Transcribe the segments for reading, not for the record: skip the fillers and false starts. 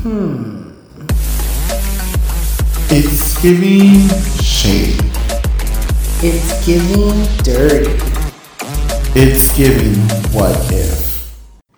It's giving shade. It's giving dirty. It's giving what if.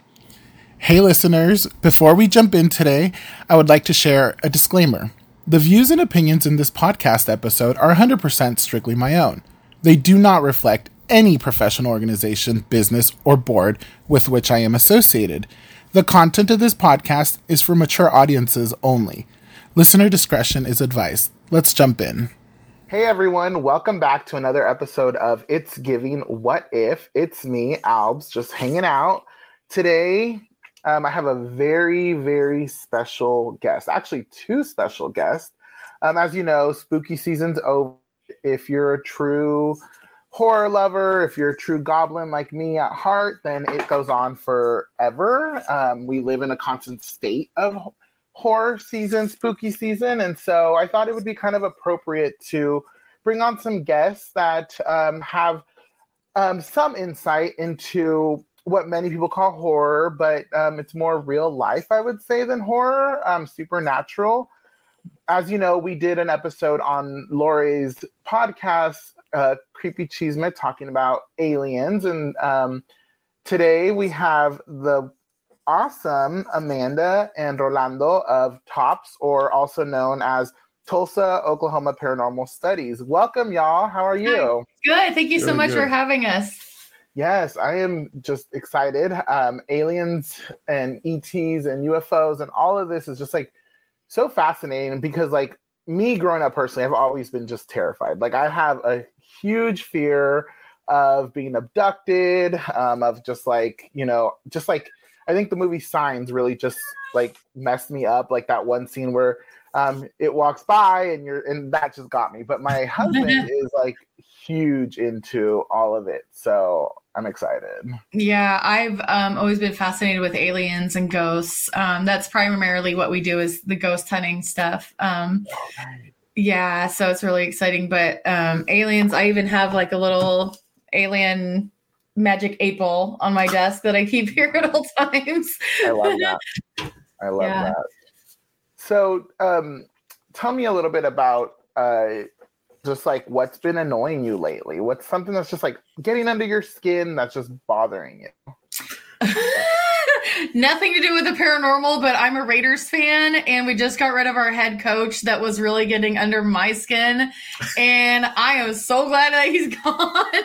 Hey listeners, before we jump in today, I would like to share a disclaimer. The views and opinions in this podcast episode are 100% strictly my own. They do not reflect any professional organization, business, or board with which I am associated. The content of this podcast is for mature audiences only. Listener discretion is advised. Let's jump in. Hey everyone, welcome back to another episode of It's Giving What If. It's me, Albs, just hanging out. Today, I have a very, very special guest. Actually, two special guests. As you know, spooky season's over. If you're a true horror lover, if you're a true goblin like me at heart, then it goes on forever. We live in a constant state of horror season, spooky season, and so I thought it would be kind of appropriate to bring on some guests that have some insight into what many people call horror, but it's more real life, I would say, than horror, supernatural. As you know, we did an episode on Lori's podcast, Creepy Cheesemate, talking about aliens, and today we have the awesome Amanda and Rolando of TOPS, or also known as Tulsa, Oklahoma Paranormal Studies. Welcome, y'all. How are you? Good. Thank you so much for having us. Yes, I am just excited. Aliens and ETs and UFOs and all of this is just like so fascinating because like me growing up personally, I've always been just terrified. Like I have a huge fear of being abducted, of just like, you know, just like I think the movie Signs really just like messed me up. Like that one scene where it walks by and that just got me. But my husband is like huge into all of it. So I'm excited. Yeah, I've always been fascinated with aliens and ghosts. That's primarily what we do is the ghost hunting stuff. Yeah, so it's really exciting. But aliens, I even have like a little alien magic 8-ball on my desk that I keep here at all times. I love that. I love that. So tell me a little bit about just like what's been annoying you lately. What's something that's just like getting under your skin that's just bothering you? Nothing to do with the paranormal, but I'm a Raiders fan, and we just got rid of our head coach that was really getting under my skin, and I am so glad that he's gone.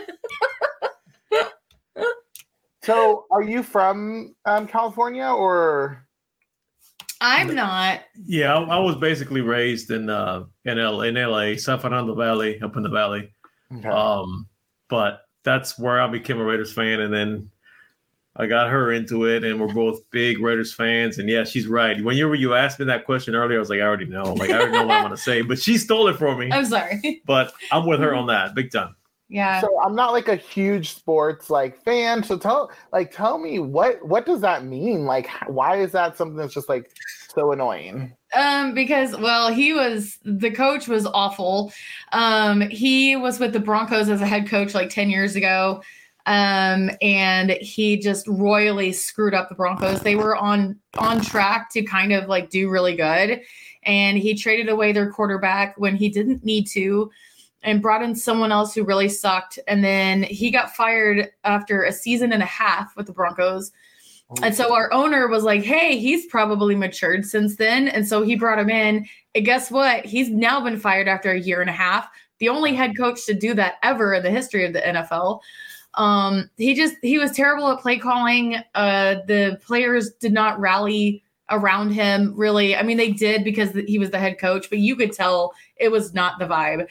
So, are you from California or? I'm not. Yeah, I was basically raised in LA, San Fernando Valley, up in the valley. Okay. But that's where I became a Raiders fan, and then I got her into it, and we're both big Raiders fans. And yeah, she's right. When you asked me that question earlier, I was like, I already know. Like I already know what I'm going to say, but she stole it from me. I'm sorry, but I'm with her on that, big time. Yeah. So I'm not like a huge sports like fan. So tell me what does that mean? Like, why is that something that's just like so annoying? Because the coach was awful. He was with the Broncos as a head coach like 10 years ago. And he just royally screwed up the Broncos. They were on track to kind of like do really good. And he traded away their quarterback when he didn't need to, and brought in someone else who really sucked. And then he got fired after a season and a half with the Broncos. And so our owner was like, hey, he's probably matured since then. And so he brought him in. And guess what? He's now been fired after a year and a half. The only head coach to do that ever in the history of the NFL. He was terrible at play calling. The players did not rally around him, really. I mean, they did because he was the head coach, but you could tell it was not the vibe.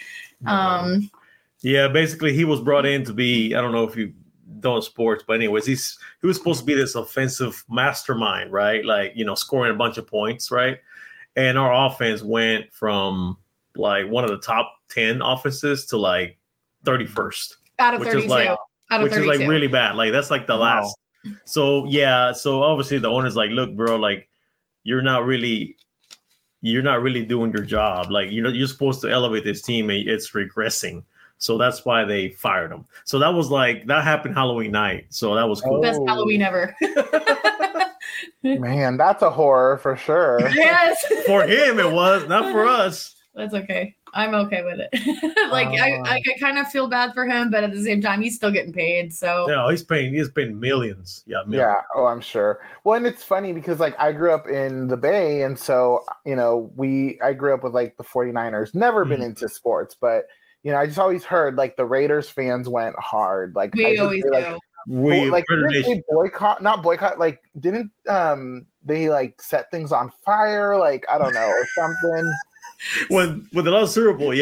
Yeah, basically he was brought in to be, I don't know if you know sports, but anyways, he was supposed to be this offensive mastermind, right? Like, you know, scoring a bunch of points, right? And our offense went from like one of the top 10 offenses to like 31st. Out of 32. Which is like really bad. Like that's like the last. So yeah, so obviously the owner's like, look, bro, like you're not really doing your job. Like, you know, you're supposed to elevate this team and it's regressing. So that's why they fired him. So that happened Halloween night. So that was cool. Best Halloween ever. Man, that's a horror for sure. Yes. For him, it was not for us. That's okay. I'm okay with it. I kind of feel bad for him, but at the same time, he's still getting paid. So No, he's paying millions. Yeah, millions. Yeah. Oh, I'm sure. Well, and it's funny because like I grew up in the Bay, and so I grew up with like the 49ers. Never been into sports, but I just always heard like the Raiders fans went hard. Like we always do. Like, didn't they not boycott, like didn't they like set things on fire, like I don't know, or something. When they lost the Super Bowl,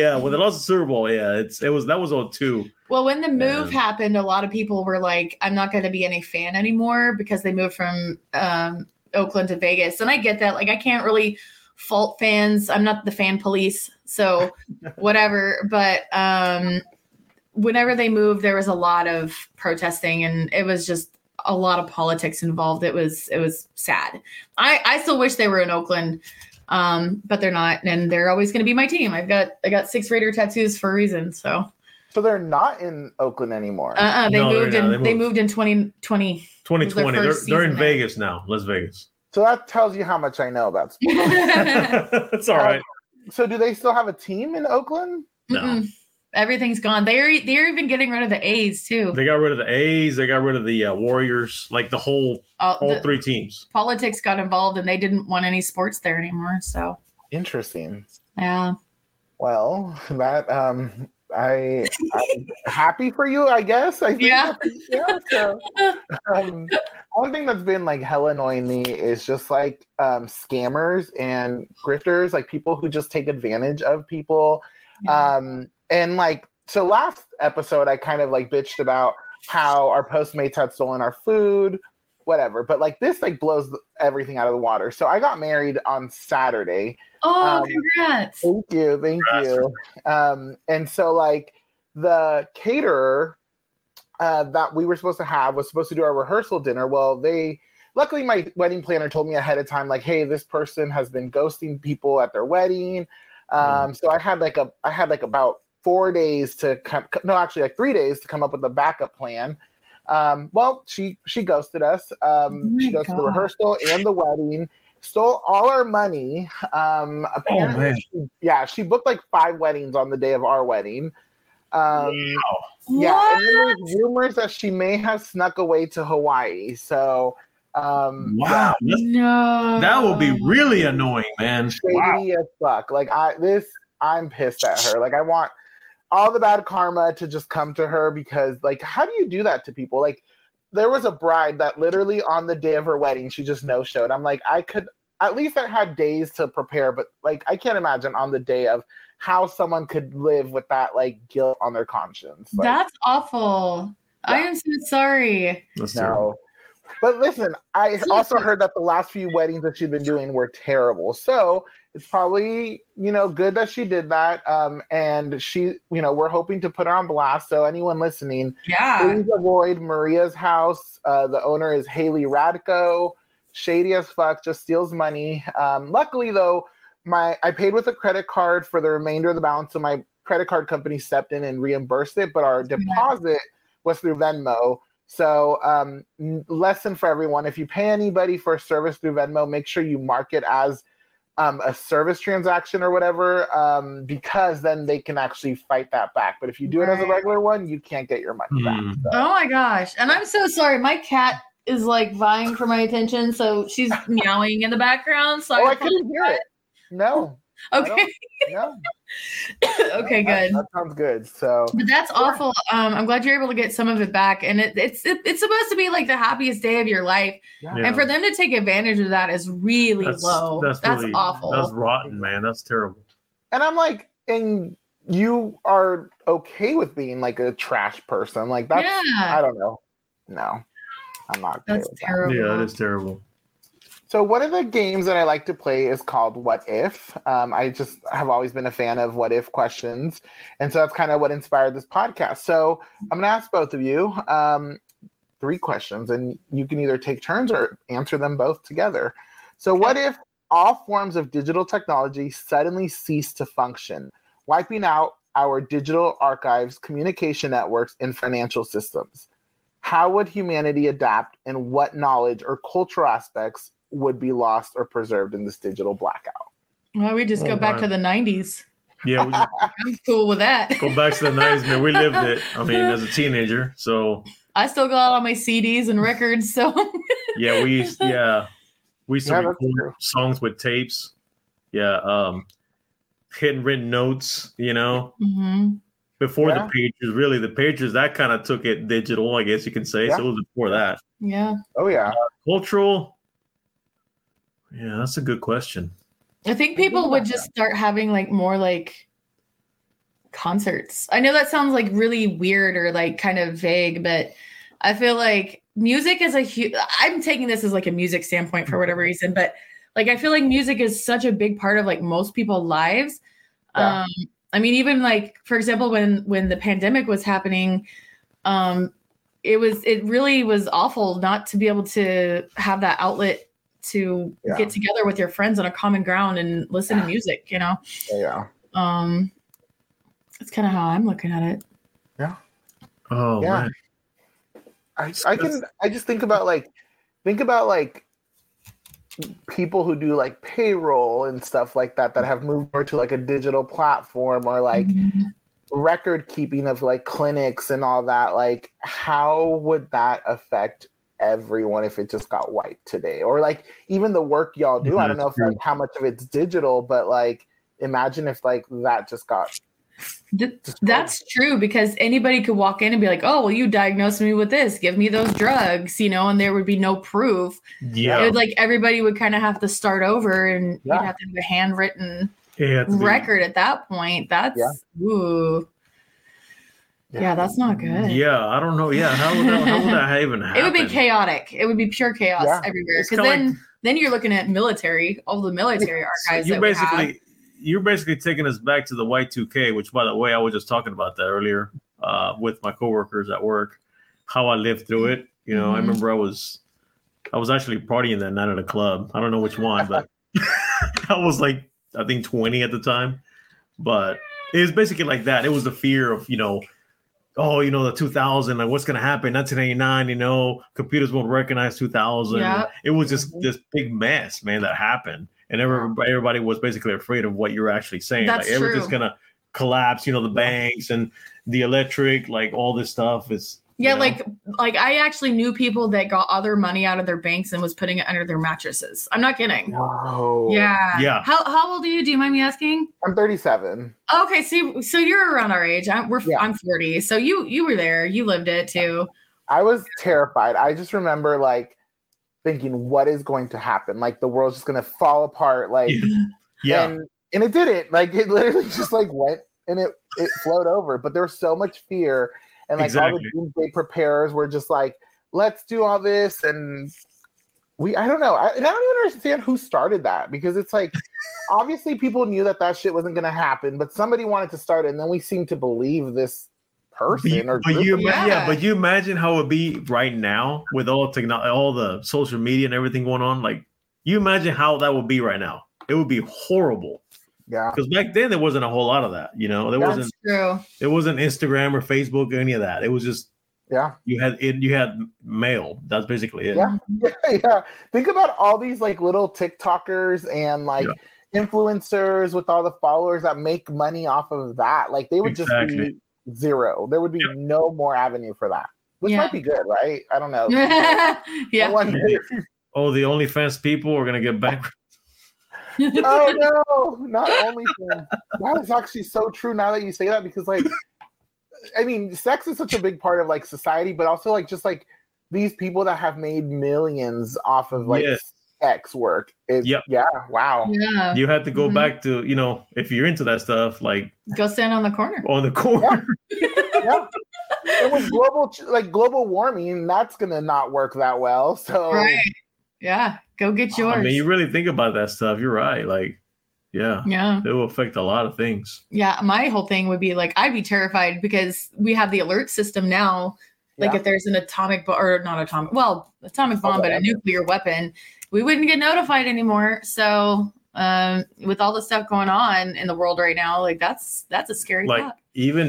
that was 2002. Well, when the move happened, a lot of people were like, I'm not going to be any fan anymore because they moved from Oakland to Vegas. And I get that. Like, I can't really fault fans. I'm not the fan police, so whatever. But whenever they moved, there was a lot of protesting, and it was just a lot of politics involved. It was sad. I still wish they were in Oakland. But they're not, and they're always going to be my team. I got 6 Raider tattoos for a reason. So they're not in Oakland anymore. They moved in 2020. 2020. They're in Vegas now. Las Vegas. So that tells you how much I know about sports. That's all right. So do they still have a team in Oakland? No. Everything's gone. They're even getting rid of the A's too. They got rid of the A's. They got rid of the Warriors. Like the whole 3 teams. Politics got involved, and they didn't want any sports there anymore. So interesting. Yeah. Well, that I'm happy for you, I guess. I think so, one thing that's been like hella annoying me is just like scammers and grifters, like people who just take advantage of people. Yeah. And like, so last episode, I kind of like bitched about how our Postmates had stolen our food, whatever. But like this like blows everything out of the water. So I got married on Saturday. Oh, congrats. Thank you. And so like the caterer that we were supposed to have was supposed to do our rehearsal dinner. Well, luckily my wedding planner told me ahead of time, like, hey, this person has been ghosting people at their wedding. So I had about 4 days to actually like 3 days to come up with a backup plan. Well, she ghosted us. She ghosted the rehearsal and the wedding, stole all our money. Apparently, she booked like 5 weddings on the day of our wedding. Wow. Yeah, and then there's rumors that she may have snuck away to Hawaii. So, wow, no, that will be really annoying, man. Shady as fuck. Like I'm pissed at her. Like I want all the bad karma to just come to her, because like, how do you do that to people? Like there was a bride that literally on the day of her wedding, she just no-showed. I'm like, I had days to prepare, but like, I can't imagine on the day of how someone could live with that like guilt on their conscience. Like, that's awful. Yeah. I am so sorry. No. But listen, I also heard that the last few weddings that she'd been doing were terrible. So it's probably, good that she did that. And she, we're hoping to put her on blast. So anyone listening, please avoid Maria's house. The owner is Haley Radko. Shady as fuck, just steals money. Luckily though, I paid with a credit card for the remainder of the balance. So my credit card company stepped in and reimbursed it, but our deposit was through Venmo. So lesson for everyone, if you pay anybody for a service through Venmo, make sure you mark it as a service transaction or whatever, because then they can actually fight that back. But if you do it as a regular one, you can't get your money back. So. Oh my gosh. And I'm so sorry. My cat is like vying for my attention. So she's meowing in the background. So I couldn't hear it. No. Okay. No. Okay, good. That sounds good. So, but that's awful. I'm glad you're able to get some of it back, and it's supposed to be like the happiest day of your life, and for them to take advantage of that is really low. That's really awful. That's rotten, man. That's terrible. And I'm like, and you are okay with being like a trash person? Like that's I don't know. No, I'm not. That's terrible. Yeah, that is terrible. So one of the games that I like to play is called What If. I just have always been a fan of what if questions. And so that's kind of what inspired this podcast. So I'm going to ask both of you 3 questions, and you can either take turns or answer them both together. So what if all forms of digital technology suddenly cease to function, wiping out our digital archives, communication networks, and financial systems? How would humanity adapt, and what knowledge or cultural aspects would be lost or preserved in this digital blackout. Well, we just go back to the 90s. Yeah, we just I'm cool with that. go back to the 90s, man. We lived it. I mean, as a teenager, so I still got all my CDs and records. So yeah, we used to Yeah, that's record true. songs with tapes. Yeah, handwritten notes. Mhm. Before Yeah. the pagers, really, the pagers that kind of took it digital, I guess you can say. Yeah. So it was before that. Yeah. Oh yeah. Cultural. Yeah, that's a good question. I think people would just start having like more like concerts. I know that sounds like really weird or like kind of vague, but I feel like music is I'm taking this as like a music standpoint for whatever reason, but like I feel like music is such a big part of like most people's lives. Yeah. I mean, even like, for example, when the pandemic was happening, it really was awful not to be able to have that outlet to Yeah. get together with your friends on a common ground and listen to music, Yeah. That's kind of how I'm looking at it. Oh Yeah. man. I just think about like people who do like payroll and stuff like that have moved more to like a digital platform, or like record keeping of like clinics and all that. Like, how would that affect everyone if it just got wiped today? Or like even the work y'all do, I don't know if like how much of it's digital, but like imagine if like that just got That's true, because anybody could walk in and be like, oh, well, you diagnosed me with this, give me those drugs, and there would be no proof. Yeah. It would, like, everybody would kind of have to start over, and Yeah. you'd have to have a handwritten Yeah, record at that point. That's ooh. Yeah, that's not good. Yeah, I don't know. Yeah, how would that even happen? It would be chaotic. It would be pure chaos Yeah. everywhere. It's Because kinda then you're looking at military, all the military archives you're that we have. basically taking us back to the Y2K, which, by the way, I was just talking about that earlier with my coworkers at work, how I lived through it. I remember I was actually partying that night at a club. I don't know which one, but I was like, I think 20 at the time. But it was basically like that. It was the fear of, the 2000, like what's going to happen? 1989, computers won't recognize 2000. Yeah. It was just this big mess, man, that happened. And everybody was basically afraid of what you were actually saying. That's like everything's true. going to collapse, the banks and the electric, like all this stuff is. Yeah, like I actually knew people that got other money out of their banks and was putting it under their mattresses. I'm not kidding. Whoa. Yeah. Yeah. How old are you? Do you mind me asking? I'm 37. Okay, so you're around our age. I'm 40. So you were there. You lived it too. I was terrified. I just remember like thinking, what is going to happen? Like the world's just gonna fall apart. Like Yeah. and it didn't. Like it literally just like went and it flowed over. But there was so much fear. And like all the doomsday preparers were just like, let's do all this. And I don't know. I don't even understand who started that, because it's like, obviously people knew that shit wasn't going to happen, but somebody wanted to start it. And then we seem to believe this person but you imagine how it would be right now with all technology, all the social media and everything going on. Like, you imagine how that would be right now. It would be horrible. Yeah, because back then there wasn't a whole lot of that. That's true. It wasn't Instagram or Facebook or any of that. It was just you had mail. That's basically it. Yeah. Think about all these like little TikTokers and like influencers with all the followers that make money off of that. Like they would just be zero. There would be no more avenue for that, which might be good, right? I don't know. Yeah. Oh, the OnlyFans people are gonna get bankrupt. Oh no, not OnlyFans. That is actually so true now that you say that, because like, I mean, sex is such a big part of like society, but also like just like these people that have made millions off of like sex work. Yeah. Wow. Yeah. You have to go back to, if you're into that stuff, like go stand on the corner. Yeah. And with global warming, that's gonna not work that well. So yeah, go get yours. I mean, you really think about that stuff. You're right. Like, yeah, it will affect a lot of things. Yeah, my whole thing would be like, I'd be terrified because we have the alert system now. Like if there's an atomic bomb, but a nuclear weapon, we wouldn't get notified anymore. So with all the stuff going on in the world right now, like that's a scary thought.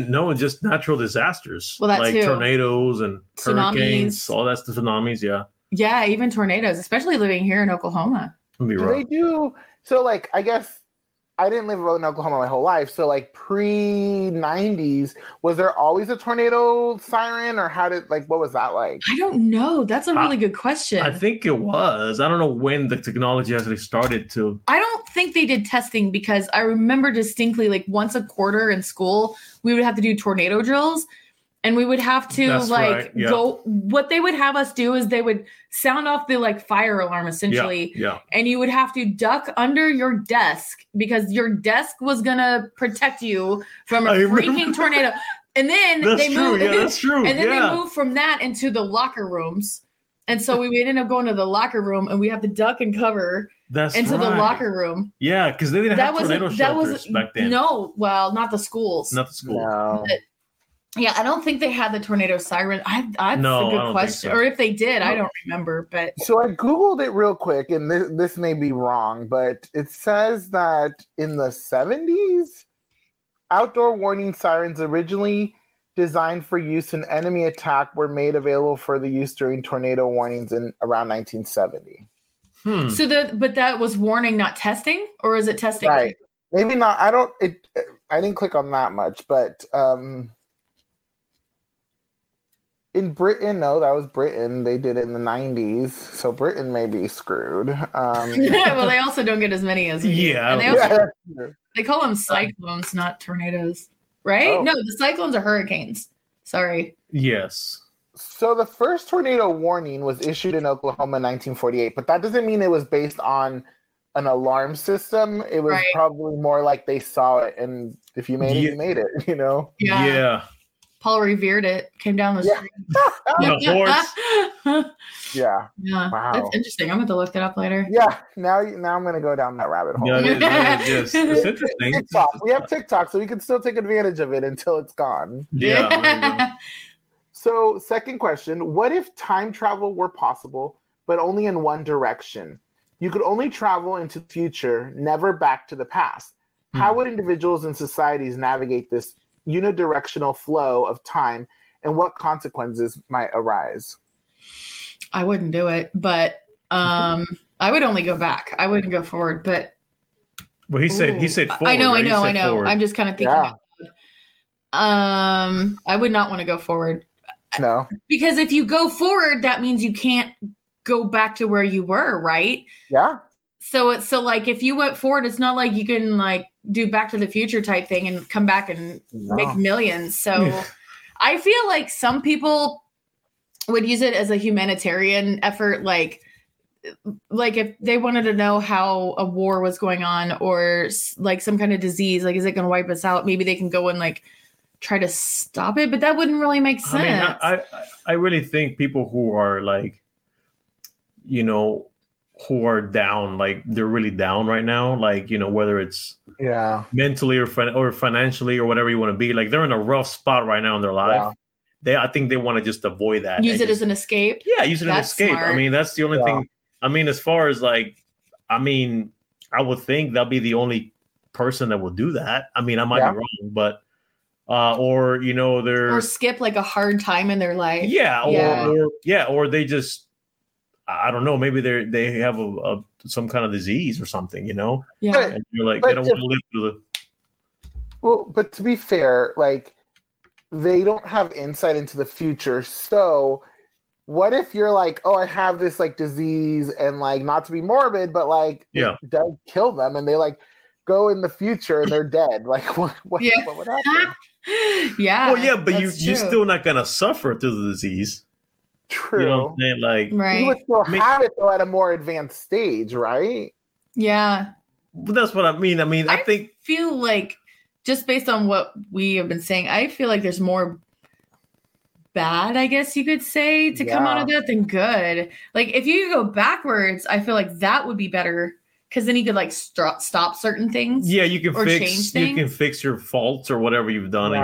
Just natural disasters. Well, that like too. Tornadoes and Tsunamis. hurricanes, all that's the tsunamis. Yeah. Yeah, even tornadoes, especially living here in Oklahoma. Do they do so? Like, I guess I didn't live in Oklahoma my whole life. So, like, pre-90s, was there always a tornado siren, or what was that like? I don't know. That's a really good question. I think it was. I don't know when the technology actually started to. I don't think they did testing, because I remember distinctly, like, once a quarter in school, we would have to do tornado drills. And we would have to go. What they would have us do is they would sound off the like fire alarm essentially. Yeah. And you would have to duck under your desk, because your desk was gonna protect you from a freaking tornado. And then they moved. Yeah, that's true. And then they moved from that into the locker rooms. And so we would end up going to the locker room, and we have to duck and cover into the locker room. Yeah, because they didn't have tornado shelters back then. No, well, not the schools. Not the school. No. Yeah, I don't think they had the tornado siren. That's a good question. So. Or if they did, I don't remember. But so I Googled it real quick, and this may be wrong, but it says that in the 70s, outdoor warning sirens originally designed for use in enemy attack were made available for the use during tornado warnings in around 1970. So but that was warning, not testing, or is it testing? Right. Maybe not. I didn't click on that much, but in Britain, no, that was Britain. They did it in the 90s, so Britain may be screwed. Well, they also don't get as many as yeah. And they call them cyclones, not tornadoes, right? Oh. No, the cyclones are hurricanes. Sorry. Yes. So the first tornado warning was issued in Oklahoma in 1948, but that doesn't mean it was based on an alarm system. It was probably more like they saw it, and if you made it, you made it, you know? Yeah. Paul revered it, came down the street. Horse. Yeah. Wow. That's interesting. I'm going to look that up later. Yeah. Now I'm going to go down that rabbit hole. It's interesting. TikTok. We have TikTok, so we can still take advantage of it until it's gone. Yeah. So, second question. What if time travel were possible, but only in one direction? You could only travel into the future, never back to the past. How would individuals and societies navigate this unidirectional flow of time, and what consequences might arise? I wouldn't do it, but I would only go back. I wouldn't go forward, but he said forward. I know. Forward. I'm just kind of thinking I would not want to go forward. No. Because if you go forward, that means you can't go back to where you were, right? Yeah. So like if you went forward, it's not like you can like do Back to the Future type thing and come back and make millions. So I feel like some people would use it as a humanitarian effort, like if they wanted to know how a war was going on, or like some kind of disease, like is it going to wipe us out? Maybe they can go and like try to stop it, but that wouldn't really make sense. I mean, I really think people who are like, you know, who are down, like they're really down right now, like, you know, whether it's mentally or financially or whatever you want to be, like they're in a rough spot right now in their life. I think they want to just avoid that. Use it as an escape. Yeah, use it as an escape. Smart. I mean, that's the only thing. I mean, as far as like, I mean, I would think that'll be the only person that will do that. I mean, I might be wrong, but or you know, or skip like a hard time in their life. Or they just, I don't know, maybe they have some kind of disease or something, you know? Yeah. And you're like, they don't want to live through the. Well, but to be fair, like they don't have insight into the future. So what if you're like, oh, I have this like disease, and like not to be morbid, but like it does kill them, and they like go in the future and they're dead. Like what would happen? Yeah. Well, yeah, but you're still not gonna suffer through the disease. True. You know what I'm saying? Like, right. You would still have it though at a more advanced stage, right? Yeah. But that's what I mean. I mean, I feel like just based on what we have been saying, I feel like there's more bad, I guess you could say, to come out of that than good. Like if you could go backwards, I feel like that would be better, because then you could like stop certain things. Yeah, you can change things. You can fix your faults or whatever you've done.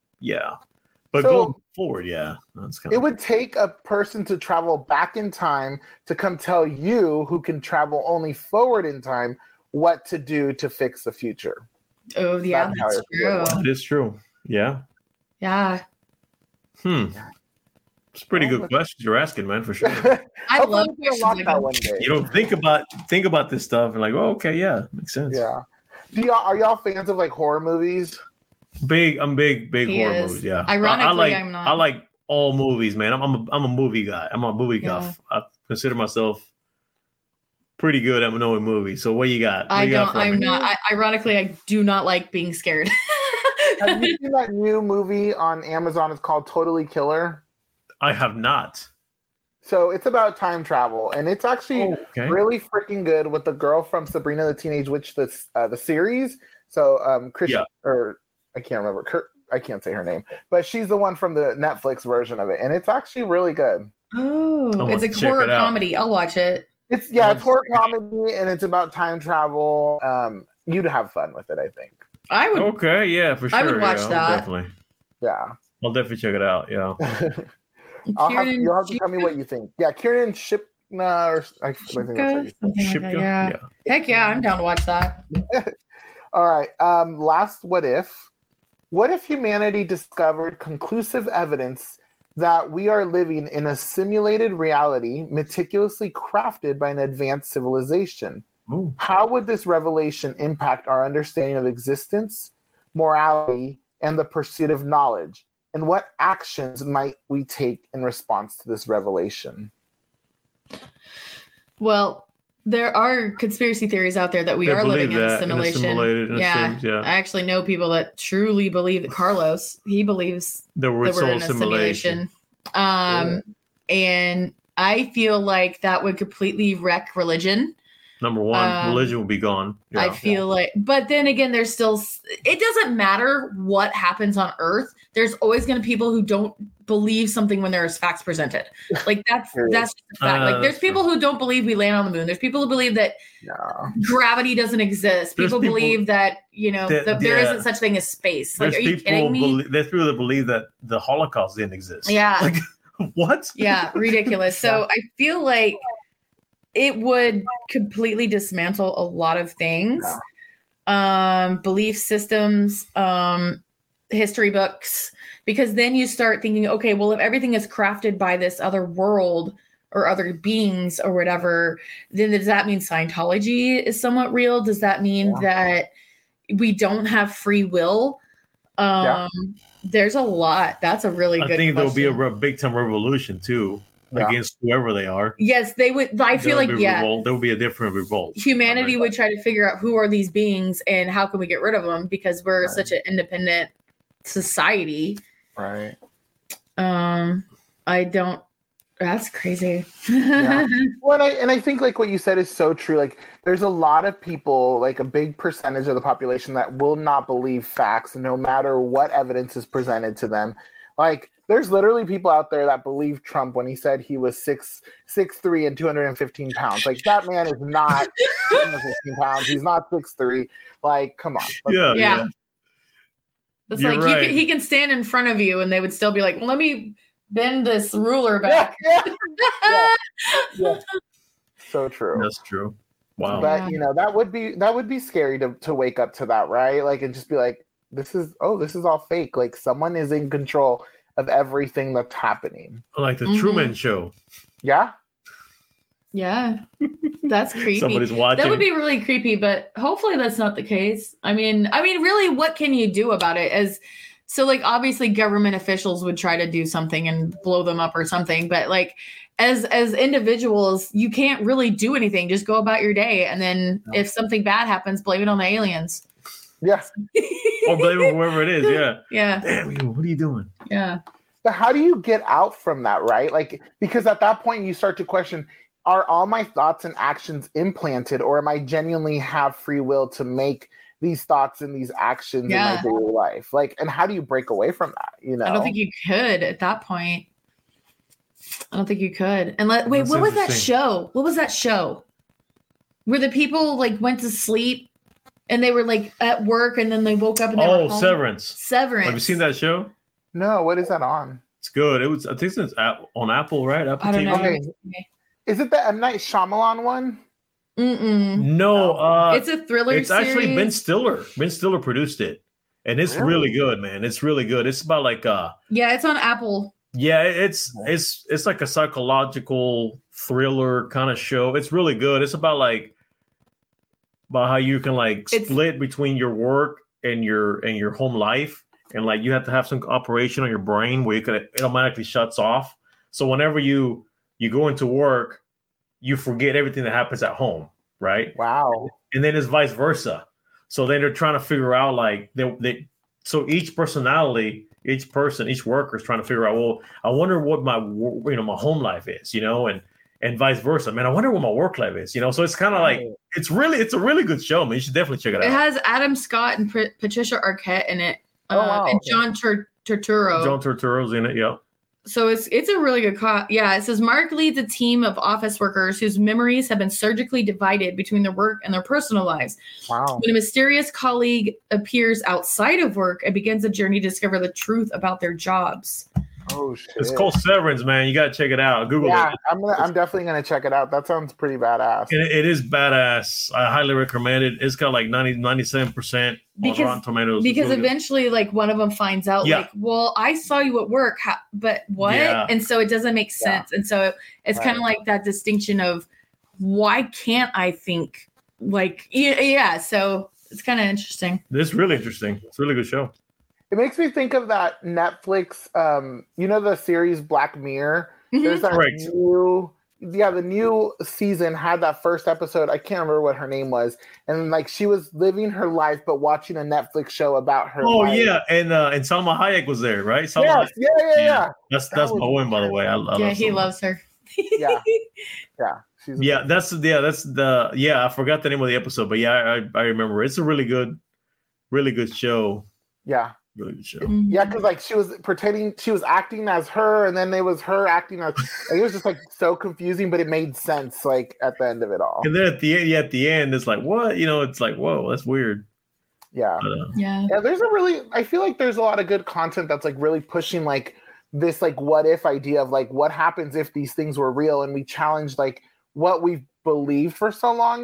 But going forward, that's kind of. It would take a person to travel back in time to come tell you, who can travel only forward in time, what to do to fix the future. Oh, yeah, that's true. That is true. Yeah. Yeah. It's a pretty good question you're asking, man, for sure. I love Hopefully we can unlock that one day. You don't think about this stuff and like, oh, okay, yeah, makes sense. Yeah. Are y'all fans of like horror movies? I'm big horror movies. Yeah. Ironically, I'm not. I like all movies, man. I'm a movie guy. I'm a movie guy. I consider myself pretty good at knowing movies. So what you got? I'm not. Ironically, I do not like being scared. Have you seen that new movie on Amazon? It's called Totally Killer. I have not. So it's about time travel, and it's actually really freaking good with the girl from Sabrina the Teenage Witch, the series. So Christian, or I can't remember. I can't say her name, but she's the one from the Netflix version of it, and it's actually really good. Oh, it's a horror comedy. I'll watch it. It's horror comedy, and it's about time travel. You'd have fun with it, I think. I would. Okay, yeah, for sure. I would watch that. Definitely. Yeah. I'll definitely check it out. Yeah. You'll have to tell me what you think. Yeah, Kieran Shipka, or I think that's Shipka. Yeah. Heck yeah, I'm down to watch that. All right. Last what if? What if humanity discovered conclusive evidence that we are living in a simulated reality meticulously crafted by an advanced civilization? Ooh. How would this revelation impact our understanding of existence, morality, and the pursuit of knowledge? And what actions might we take in response to this revelation? Well, there are conspiracy theories out there that we are living in a simulation. Yeah. I actually know people that truly believe that Carlos, he believes that we're in a simulation. And I feel like that would completely wreck religion. Number one, religion will be gone. Yeah. I feel like, but then again, there's still, it doesn't matter what happens on Earth. There's always going to be people who don't believe something when there's facts presented. Like that's just a fact. Like there's people who don't believe we land on the moon. There's people who believe that gravity doesn't exist. People believe that, that there isn't such thing as space. Like, are you kidding me? There's people that believe that the Holocaust didn't exist. Yeah. Like, what? Yeah. Ridiculous. So I feel like it would completely dismantle a lot of things, belief systems, history books, because then you start thinking, okay, well, if everything is crafted by this other world or other beings or whatever, then does that mean Scientology is somewhat real? Does that mean that we don't have free will? There's a lot. That's a really good question. I think there'll be a big time revolution too. Against whoever they are. Yes, they would. I feel like, there will be a different revolt. Humanity would try to figure out who are these beings and how can we get rid of them, because we're such an independent society. Right. That's crazy. Well, and I think like what you said is so true. Like there's a lot of people, like a big percentage of the population, that will not believe facts no matter what evidence is presented to them. Like, there's literally people out there that believe Trump when he said he was 6'3" and 215 pounds. Like, that man is not 215 pounds. He's not 6'3". Like, come on. Yeah. It's like right. He can stand in front of you and they would still be like, well, let me bend this ruler back. Yeah. So true. That's true. Wow. But, that would be scary to wake up to that, right? Like, and just be like, this is all fake. Like, someone is in control of everything that's happening. Like the Truman Show. Yeah. Yeah. That's creepy. Somebody's watching. That would be really creepy, but hopefully that's not the case. I mean, really, what can you do about it? Obviously government officials would try to do something and blow them up or something, but like as individuals, you can't really do anything. Just go about your day. And then if something bad happens, blame it on the aliens. Yeah. Or blame it whoever it is. Yeah. Yeah. Damn, what are you doing? Yeah. But how do you get out from that, right? Like, because at that point you start to question, are all my thoughts and actions implanted, or am I genuinely have free will to make these thoughts and these actions in my daily life? Like, and how do you break away from that? I don't think you could at that point. I don't think you could. And what was that show? What was that show? Where the people like went to sleep and they were like at work and then they woke up and they were home? Severance. Have you seen that show? No, what is that on? It's good. I think it's on Apple, right? Apple I don't TV. know. Okay. Is it the M. Night Shyamalan one? No, it's a thriller It's series. actually Ben Stiller. Ben Stiller produced it. And it's really good, man. It's really good. It's about like yeah, it's on Apple. Yeah, it's like a psychological thriller kind of show. It's really good. It's about how you can like split between your work and your home life, and like you have to have some operation on your brain where it automatically shuts off. So whenever you go into work, you forget everything that happens at home, right? Wow. And then it's vice versa. So then they're trying to figure out like so each personality, each person, each worker is trying to figure out, well, I wonder what my my home life is, and vice versa. Man, I wonder what my work life is, So it's kind of like it's a really good show, man. You should definitely check it out. It has Adam Scott and Patricia Arquette in it, and John Turturro. John Turturro's in it, yeah. So it's a really good yeah, it says Mark leads a team of office workers whose memories have been surgically divided between their work and their personal lives. Wow. When a mysterious colleague appears outside of work, it begins a journey to discover the truth about their jobs. Oh shit! It's called Severance, man. You gotta check it out. Google it. I'm definitely gonna check it out. That sounds pretty badass. It is badass. I highly recommend it. It's got like 97% on Rotten Tomatoes. Because really eventually, like one of them finds out, like, well, I saw you at work, but what? Yeah. And so it doesn't make sense. Yeah. And so it's kind of like that distinction of why can't I think like yeah. So it's kind of interesting. It's really interesting. It's a really good show. It makes me think of that Netflix, the series Black Mirror. Mm-hmm. There's that the new season had that first episode. I can't remember what her name was, and like she was living her life but watching a Netflix show about her. Oh life. Yeah, and Salma Hayek was there, right? Yeah. That's my win, by the way. I he loves her. Yeah. That's I forgot the name of the episode, but yeah, I remember. It's a really good show. Yeah. Really good show. Yeah, because like she was acting as her, and then it was her acting as. It was just like so confusing, but it made sense like at the end of it all. And then at the end, it's like what it's like whoa, that's weird. Yeah, yeah. I feel like there's a lot of good content that's like really pushing like this like what if idea of like what happens if these things were real, and we challenge like what we've believed for so long.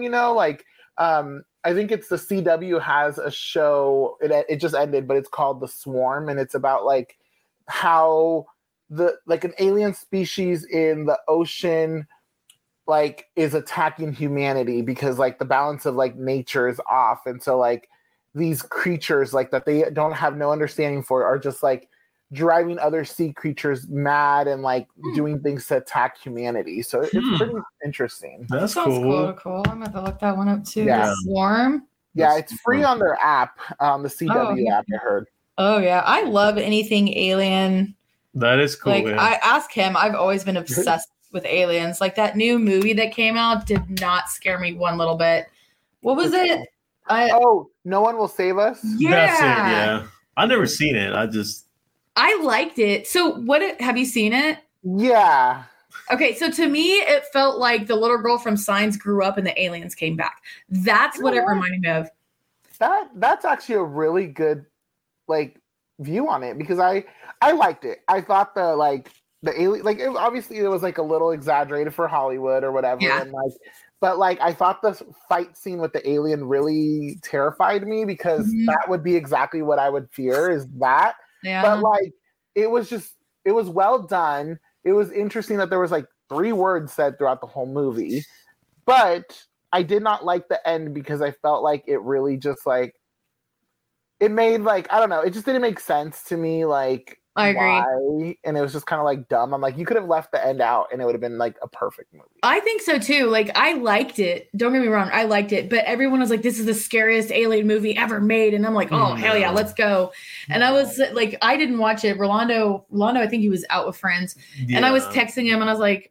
I think it's the CW has a show. It just ended, but it's called The Swarm, and it's about like how an alien species in the ocean like is attacking humanity because like the balance of like nature is off, and so like these creatures like that they don't have no understanding for are just like driving other sea creatures mad and like doing things to attack humanity. So it's pretty interesting. That's cool. I'm gonna have to look that one up too. Yeah. Swarm. Yeah, it's free on their app, the CW app. I heard. Oh yeah, I love anything alien. That is cool. Like I ask him, I've always been obsessed with aliens. Like that new movie that came out did not scare me one little bit. What was it? No One Will Save Us. Yeah, that's it. Yeah, I've never seen it. I liked it. So have you seen it? Yeah. Okay, so to me, it felt like the little girl from Signs grew up and the aliens came back. That's what it reminded me of. That's actually a really good like view on it because I liked it. I thought the alien like obviously it was like a little exaggerated for Hollywood or whatever, and like but like I thought the fight scene with the alien really terrified me because that would be exactly what I would fear is that. Yeah. But like it was well done. It was interesting that there was like 3 words said throughout the whole movie, but I did not like the end because I felt like it really just like it made like I don't know, it just didn't make sense to me. Like I agree, why? And it was just kind of like dumb. I'm like, you could have left the end out, and it would have been like a perfect movie. I think so too. Like I liked it. Don't get me wrong, I liked it, but everyone was like, "This is the scariest alien movie ever made," and I'm like, "Oh hell yeah, let's go!" And I was like, I didn't watch it. Rolando, I think he was out with friends, and I was texting him, and I was like,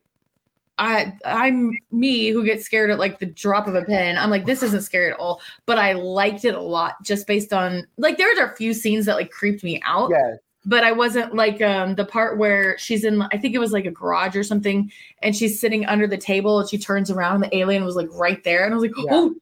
I'm me who gets scared at like the drop of a pen. I'm like, this isn't scary at all, but I liked it a lot just based on like there are a few scenes that like creeped me out. Yeah. But I wasn't like the part where she's in, I think it was like a garage or something, and she's sitting under the table and she turns around and the alien was like right there. And I was like,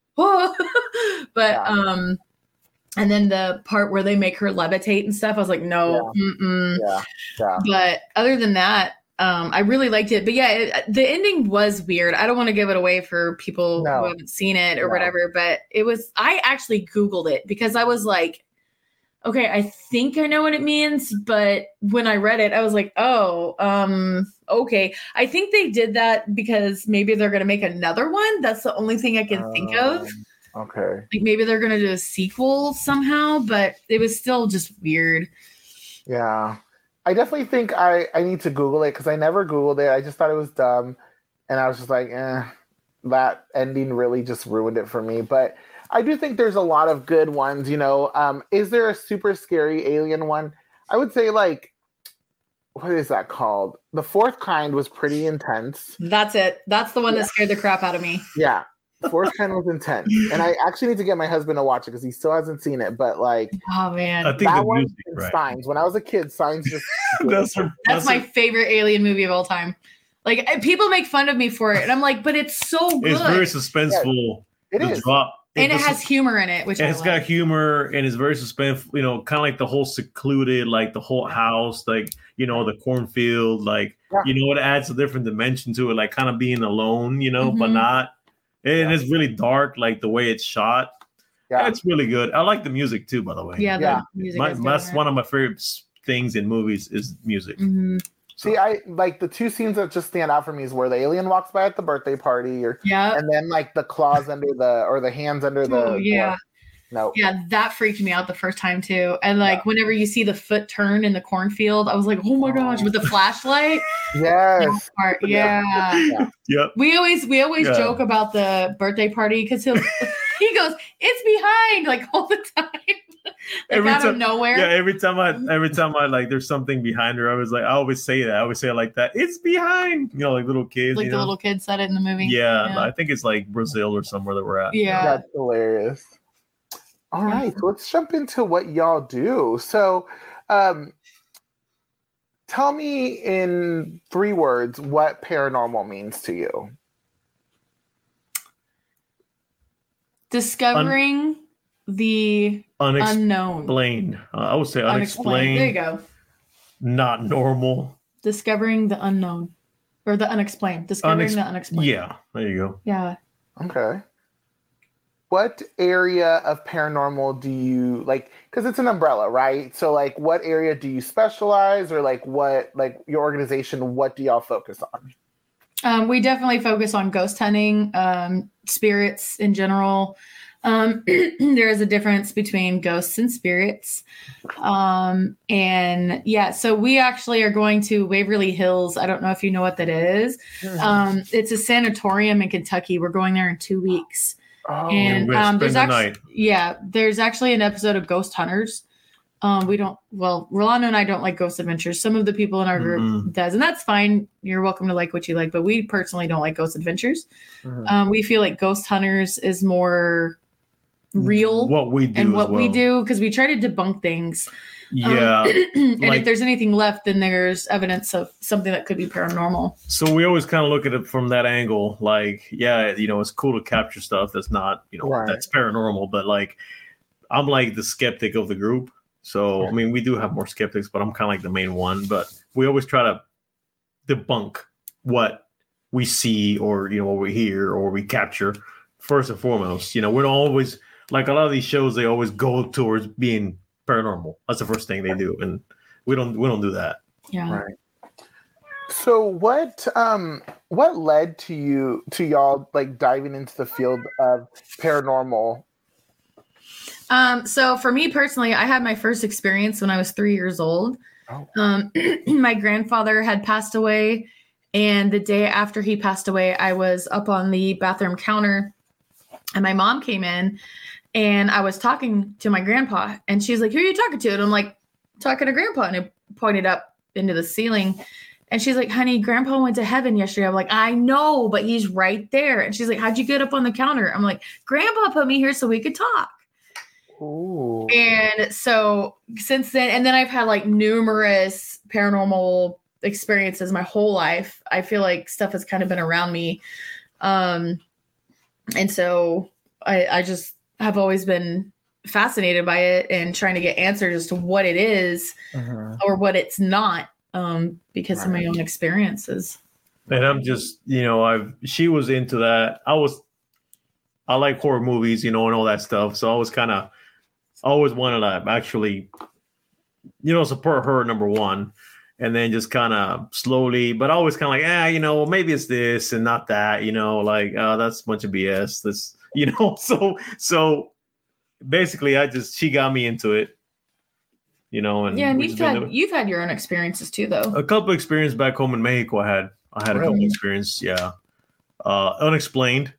oh. But, and then the part where they make her levitate and stuff, I was like, no. Yeah. But other than that, I really liked it. But yeah, the ending was weird. I don't want to give it away for people who haven't seen it or whatever, but I actually Googled it because I was like, okay, I think I know what it means, but when I read it, I was like, oh, okay. I think they did that because maybe they're going to make another one. That's the only thing I can think of. Okay. Like maybe they're going to do a sequel somehow, but it was still just weird. Yeah. I definitely think I need to Google it because I never Googled it. I just thought it was dumb. And I was just like, that ending really just ruined it for me. But I do think there's a lot of good ones, you know. Is there a super scary alien one? I would say, like, what is that called? The Fourth Kind was pretty intense. That's it. That's the one that scared the crap out of me. Yeah. The Fourth Kind was intense. And I actually need to get my husband to watch it because he still hasn't seen it. But, like, oh, man. I think that the one music, and right? Signs. When I was a kid, Signs just... That's my favorite alien movie of all time. Like, people make fun of me for it. And I'm like, but it's so good. It's very suspenseful. Yeah, it is. Drop. And it has humor in it, which it's got humor and it's very suspenseful, you know, kind of like the whole secluded, like the whole house, like, you know, the cornfield, like, you know, it adds a different dimension to it, like kind of being alone, you know, but not. And it's really dark, like the way it's shot. Yeah, it's really good. I like the music too, by the way. Yeah, the music that's one of my favorite things in movies is music. Mm-hmm. See, I like the two scenes that just stand out for me is where the alien walks by at the birthday party, and then like the claws under the hands under the. That freaked me out the first time too. And like whenever you see the foot turn in the cornfield, I was like, oh my gosh, with the flashlight. Yes. Yeah. Yep. We always joke about the birthday party because he goes, it's behind like all the time. Like out of nowhere. Yeah, every time I like there's something behind her, I always say that. I always say it like that. It's behind. You know, like little kids. Like the little kids said it in the movie. Yeah, I think it's like Brazil or somewhere that we're at. Yeah. That's hilarious. All right, so let's jump into what y'all do. So tell me in 3 words what paranormal means to you. Discovering the unknown. Unexplained. I would say unexplained. There you go. Not normal. Discovering the unknown. Or the unexplained. Discovering the unexplained. Yeah, there you go. Yeah. Okay. What area of paranormal do you like? Because it's an umbrella, right? So, like, what area do you specialize, or like, what, like, your organization? What do y'all focus on? We definitely focus on ghost hunting, spirits in general. There is a difference between ghosts and spirits, and so we actually are going to Waverly Hills. I don't know if you know what that is. It's a sanatorium in Kentucky. We're going there in 2 weeks. Oh, and there's actually an episode of Ghost Hunters. Rolando and I don't like Ghost Adventures. Some of the people in our group does, and that's fine. You're welcome to like what you like, but we personally don't like Ghost Adventures. We feel like Ghost Hunters is more real what we do because we try to debunk things. Yeah. And if there's anything left, then there's evidence of something that could be paranormal. So we always kind of look at it from that angle. Like, yeah, you know, it's cool to capture stuff that's not, you know, that's paranormal. But like, I'm like the skeptic of the group. So, I mean, we do have more skeptics, but I'm kind of like the main one. But we always try to debunk what we see or, you know, what we hear or we capture first and foremost. You know, we don't always, like a lot of these shows, they always go towards being paranormal. That's the first thing they do, and we don't do that. Yeah. Right. So what led to y'all like diving into the field of paranormal? So for me personally, I had my first experience when I was 3 years old. My grandfather had passed away, and the day after he passed away, I was up on the bathroom counter, and my mom came in. And I was talking to my grandpa, and she's like, who are you talking to? And I'm like, talking to grandpa. And I pointed up into the ceiling. And she's like, honey, grandpa went to heaven yesterday. I'm like, I know, but he's right there. And she's like, how'd you get up on the counter? I'm like, grandpa put me here so we could talk. Ooh. And so since then, and then I've had like numerous paranormal experiences my whole life. I feel like stuff has kind of been around me. And so I just have always been fascinated by it and trying to get answers as to what it is or what it's not, because of my own experiences. And I'm just, you know, she was into that. I like horror movies, you know, and all that stuff. So I was kind of always wanted to actually, support her, number one, and then just kind of slowly, but always kind of like, maybe it's this and not that, that's a bunch of BS. This, so basically she got me into it, and you've had your own experiences too, though. A couple of experiences back home in Mexico. I had a couple of experiences. Yeah. Unexplained.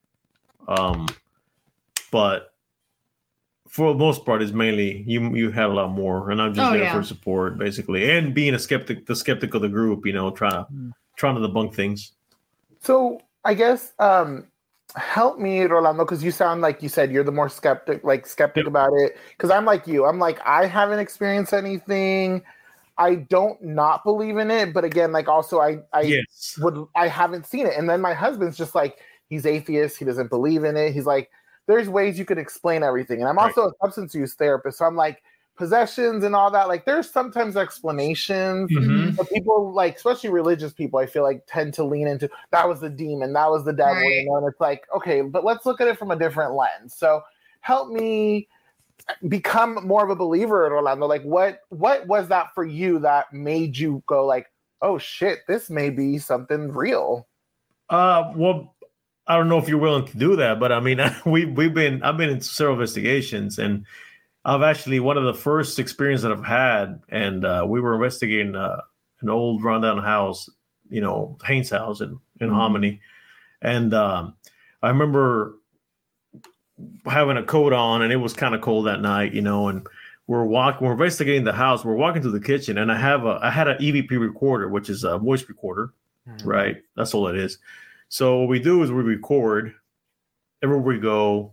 But for the most part, it's mainly you had a lot more, and I'm just there for support, basically, and being the skeptic of the group, trying to debunk things. So I guess help me, Rolando, because you sound like you said you're the more skeptic about it. Because I'm like you. I'm like, I haven't experienced anything. I don't not believe in it, but again, like also I haven't seen it. And then my husband's just like, he's atheist. He doesn't believe in it. He's like, there's ways you could explain everything. And I'm also a substance use therapist. So I'm like, possessions and all that. Like there's sometimes explanations, but people like, especially religious people, I feel like tend to lean into that was the demon, that was the devil, and it's like, okay, but let's look at it from a different lens. So help me become more of a believer in Rolando. Like what was that for you that made you go like, oh shit, this may be something real? Well, I don't know if you're willing to do that, but I mean, I've been in several investigations, and I've actually, one of the first experiences that I've had, and we were investigating an old rundown house, Haynes house in Hominy. And I remember having a coat on, and it was kind of cold that night, and we're investigating the house. We're walking to the kitchen, and I had an EVP recorder, which is a voice recorder, right? That's all it is. So what we do is we record everywhere we go,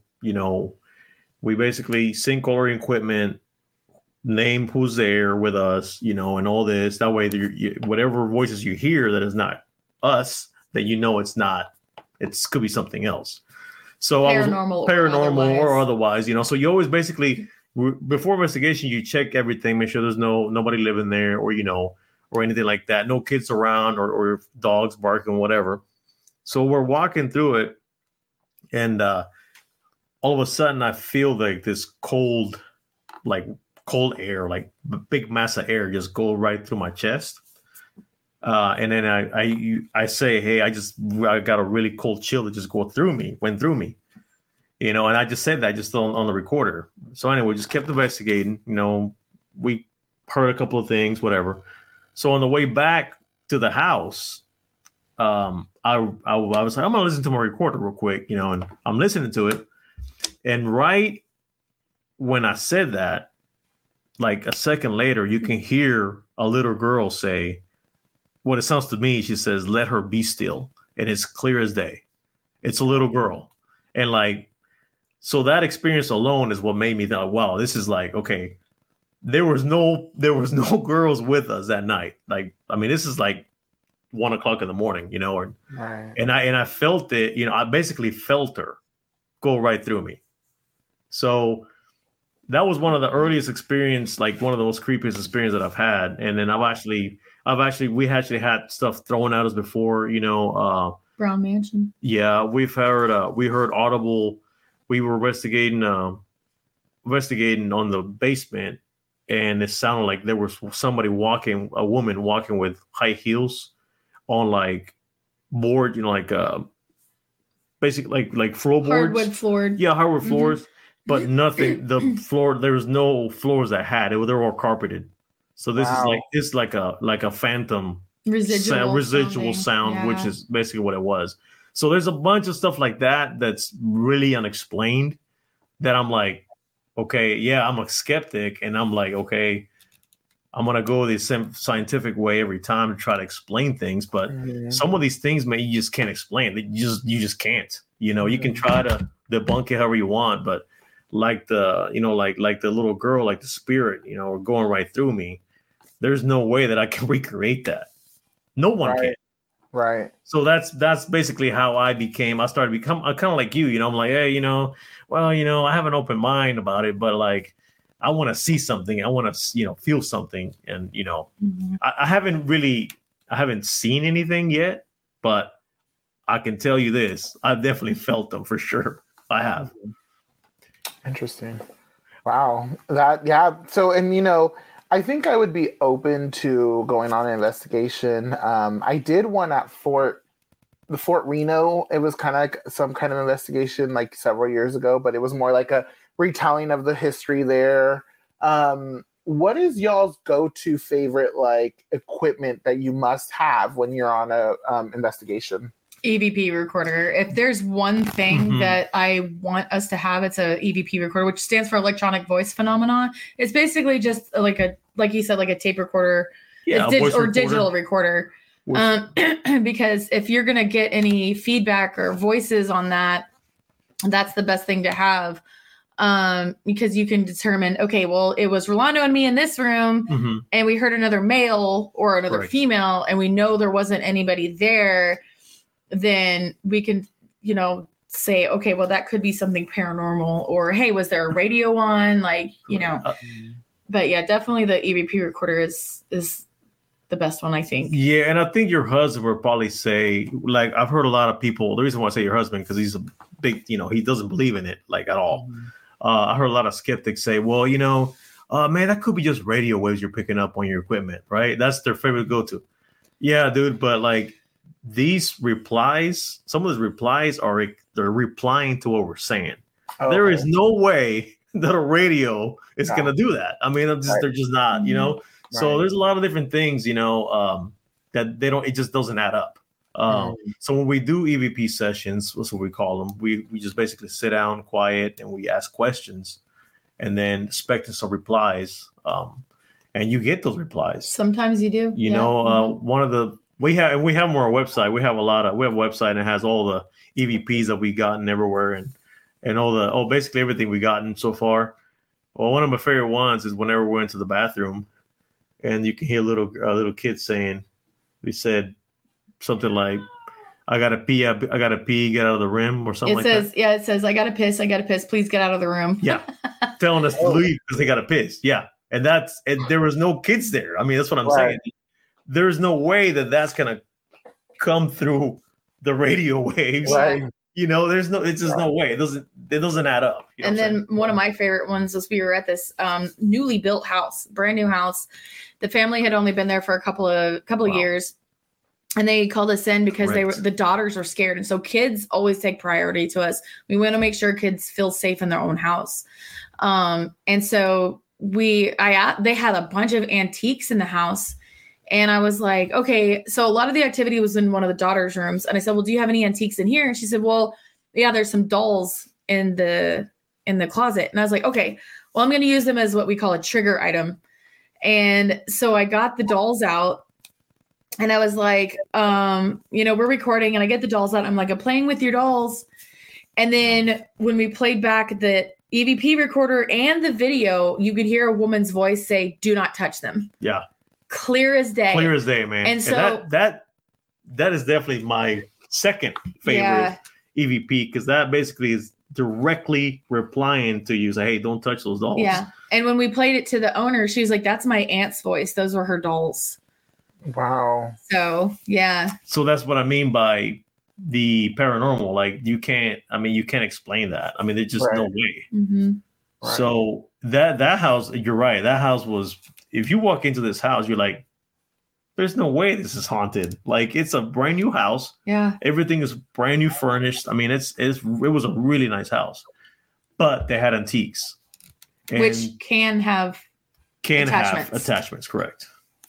we basically sync all our equipment, name who's there with us, and all this. That way, whatever voices you hear that is not us, that it's not, it could be something else. So paranormal or otherwise, So you always basically, before investigation, you check everything, make sure there's nobody living there, or or anything like that, no kids around, or dogs barking, whatever. So we're walking through it, and all of a sudden I feel like this cold air, like a big mass of air just go right through my chest. And then I say, hey, I got a really cold chill that just went through me, and I just said that just on the recorder. So anyway, just kept investigating, we heard a couple of things, whatever. So on the way back to the house, I was like, I'm gonna listen to my recorder real quick, and I'm listening to it. And right when I said that, like a second later, you can hear a little girl say, what it sounds to me, she says, let her be still. And it's clear as day. It's a little girl. And so that experience alone is what made me think, wow, this is like, okay, there was no girls with us that night. This is like 1 o'clock in the morning, right. and I felt it, I basically felt her go right through me. So that was one of the earliest experience, like one of the most creepiest experiences that I've had. And then we actually had stuff thrown at us before, Brown Mansion. Yeah, we heard audible. We were investigating on the basement, and it sounded like there was a woman walking with high heels on like board, basically like floorboards. Hardwood floored. Yeah, hardwood floors, but nothing. The floor, there was no floors that had it. They're all carpeted. So this is like a phantom residual sound, which is basically what it was. So there's a bunch of stuff like that that's really unexplained. That I'm like, okay, yeah, I'm a skeptic, and I'm like, okay, I'm gonna go the scientific way every time to try to explain things, but some of these things, man, you just can't explain. You just can't. You can try to debunk it however you want, but like the little girl, like the spirit, going right through me. There's no way that I can recreate that. No one can. Right. So that's basically how I started become kind of like you. I'm like, hey, I have an open mind about it, but like, I want to see something. I want to, feel something. And, I haven't seen anything yet, but I can tell you this. I've definitely felt them for sure. I have. Interesting. Wow. So, and I think I would be open to going on an investigation. I did one at Fort Reno. It was kind of like some kind of investigation like several years ago, but it was more like a retelling of the history there. What is y'all's go-to favorite like equipment that you must have when you're on a investigation? EVP recorder. If there's one thing that I want us to have, it's a EVP recorder, which stands for electronic voice phenomenon. It's basically just like you said, like a tape recorder, or digital recorder. Because if you're going to get any feedback or voices on that, that's the best thing to have. Because you can determine, okay, well, it was Rolando and me in this room, and we heard another male or another female, and we know there wasn't anybody there. Then we can, say, okay, well, that could be something paranormal, or, hey, was there a radio on? But yeah, definitely the EVP recorder is the best one, I think. Yeah. And I think your husband would probably say, like, I've heard a lot of people, the reason why I say your husband, because he's a big, he doesn't believe in it, like, at all. I heard a lot of skeptics say, well, man, that could be just radio waves you're picking up on your equipment, right? That's their favorite go-to. Yeah, dude. But like, these replies, some of these replies they're replying to what we're saying. Okay. There is no way that a radio is going to do that. I mean, they're just not, So there's a lot of different things, that it just doesn't add up. So when we do EVP sessions, that's what we call them. We just basically sit down quiet and we ask questions and then expect some replies. And you get those replies. Sometimes you do. One of the, we have them on our website. We have a website and it has all the EVPs that we've gotten everywhere and basically everything we've gotten so far. Well, one of my favorite ones is whenever we went to the bathroom and you can hear little kids saying, we said something like, I gotta pee, get out of the room or something that. Yeah, it says, I gotta piss, please get out of the room. Yeah. Telling us to leave because they gotta piss. Yeah. And there was no kids there. I mean, that's what I'm saying. There's no way that's gonna come through the radio waves. Right. It's just no way. It doesn't add up. And then one of my favorite ones was we were at this newly built house, brand new house. The family had only been there for a couple of years, and they called us in because the daughters are scared, and so kids always take priority to us. We want to make sure kids feel safe in their own house, and so they had a bunch of antiques in the house. And I was like, okay, so a lot of the activity was in one of the daughters' rooms. And I said, well, do you have any antiques in here? And she said, well, yeah, there's some dolls in the closet. And I was like, okay, well, I'm going to use them as what we call a trigger item. And so I got the dolls out and I was like, we're recording and I get the dolls out. I'm like, I'm playing with your dolls. And then when we played back the EVP recorder and the video, you could hear a woman's voice say, do not touch them. Yeah. Clear as day, man. And so that is definitely my second favorite EVP because that basically is directly replying to you. Say, hey, don't touch those dolls. Yeah. And when we played it to the owner, she was like, "That's my aunt's voice. Those were her dolls." Wow. So yeah. So that's what I mean by the paranormal. Like you can't explain that. I mean, there's just no way. Mm-hmm. Right. So that house, you're right. That house was. If you walk into this house, you're like, there's no way this is haunted. Like it's a brand new house. Yeah. Everything is brand new furnished. I mean, it was a really nice house, but they had antiques. Which can have attachments. Correct.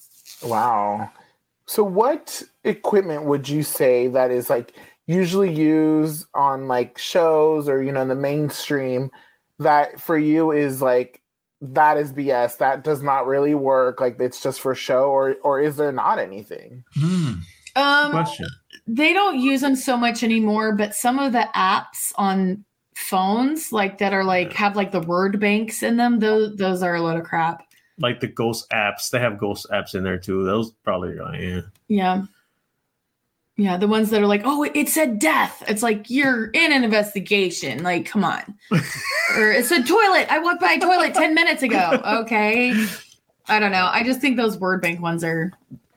Wow. So what equipment would you say that is like usually used on like shows or, in the mainstream that for you is like, that is BS. That does not really work. Like it's just for show, or is there not anything? Question. They don't use them so much anymore, but some of the apps on phones, like that are like have like the word banks in them. Those are a load of crap. Like the ghost apps, they have ghost apps in there too. Those probably Yeah. Yeah, the ones that are like, oh, it said death. It's like, you're in an investigation. Like, come on. Or it said toilet. I walked by a toilet 10 minutes ago. Okay. I don't know. I just think those word bank ones are.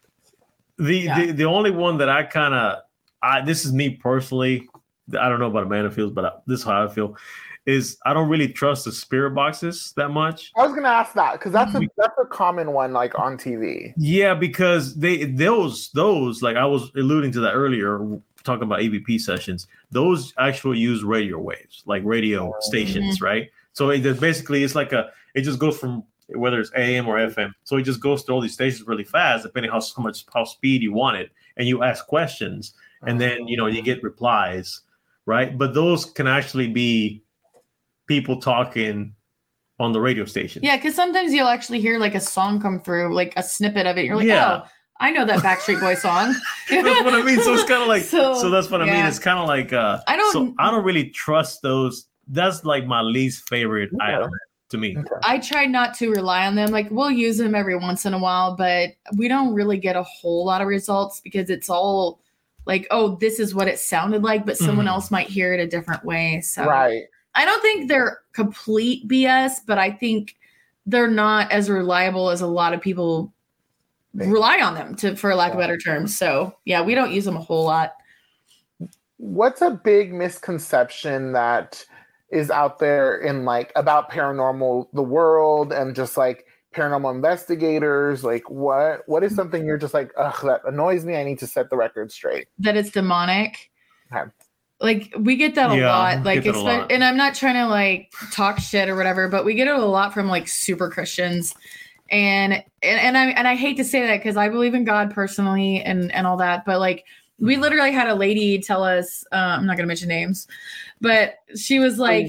The only one that I this is me personally. I don't know about Amanda feels, but this is how I feel. is I don't really trust the spirit boxes that much. I was gonna ask that because that's a common one, like on TV. Yeah, because those like I was alluding to that earlier, talking about EVP sessions. Those actually use radio waves, like radio stations, right? So it's like it just goes from whether it's AM or FM. So it just goes through all these stations really fast, depending how speed you want it, and you ask questions, and then you get replies, right? But those can actually be people talking on the radio station. Yeah, because sometimes you'll actually hear like a song come through, like a snippet of it. You're like, oh, I know that Backstreet Boy song. That's what I mean. So it's kind of like, so that's what I mean. It's kind of like, I don't really trust those. That's like my least favorite item to me. I try not to rely on them. Like we'll use them every once in a while, but we don't really get a whole lot of results because it's all like, oh, this is what it sounded like, but someone else might hear it a different way. So right. I don't think they're complete BS, but I think they're not as reliable as a lot of people rely on them for lack of better terms. So yeah, we don't use them a whole lot. What's a big misconception that is out there in like about paranormal, the world, and just like paranormal investigators? Like what is something you're just like, ugh, that annoys me, I need to set the record straight? That it's demonic. Okay. Like we get that a lot. Like and I'm not trying to like talk shit or whatever, but we get it a lot from like super Christians. And I hate to say that because I believe in God personally and all that, but like we literally had a lady tell us, I'm not gonna mention names, but she was like,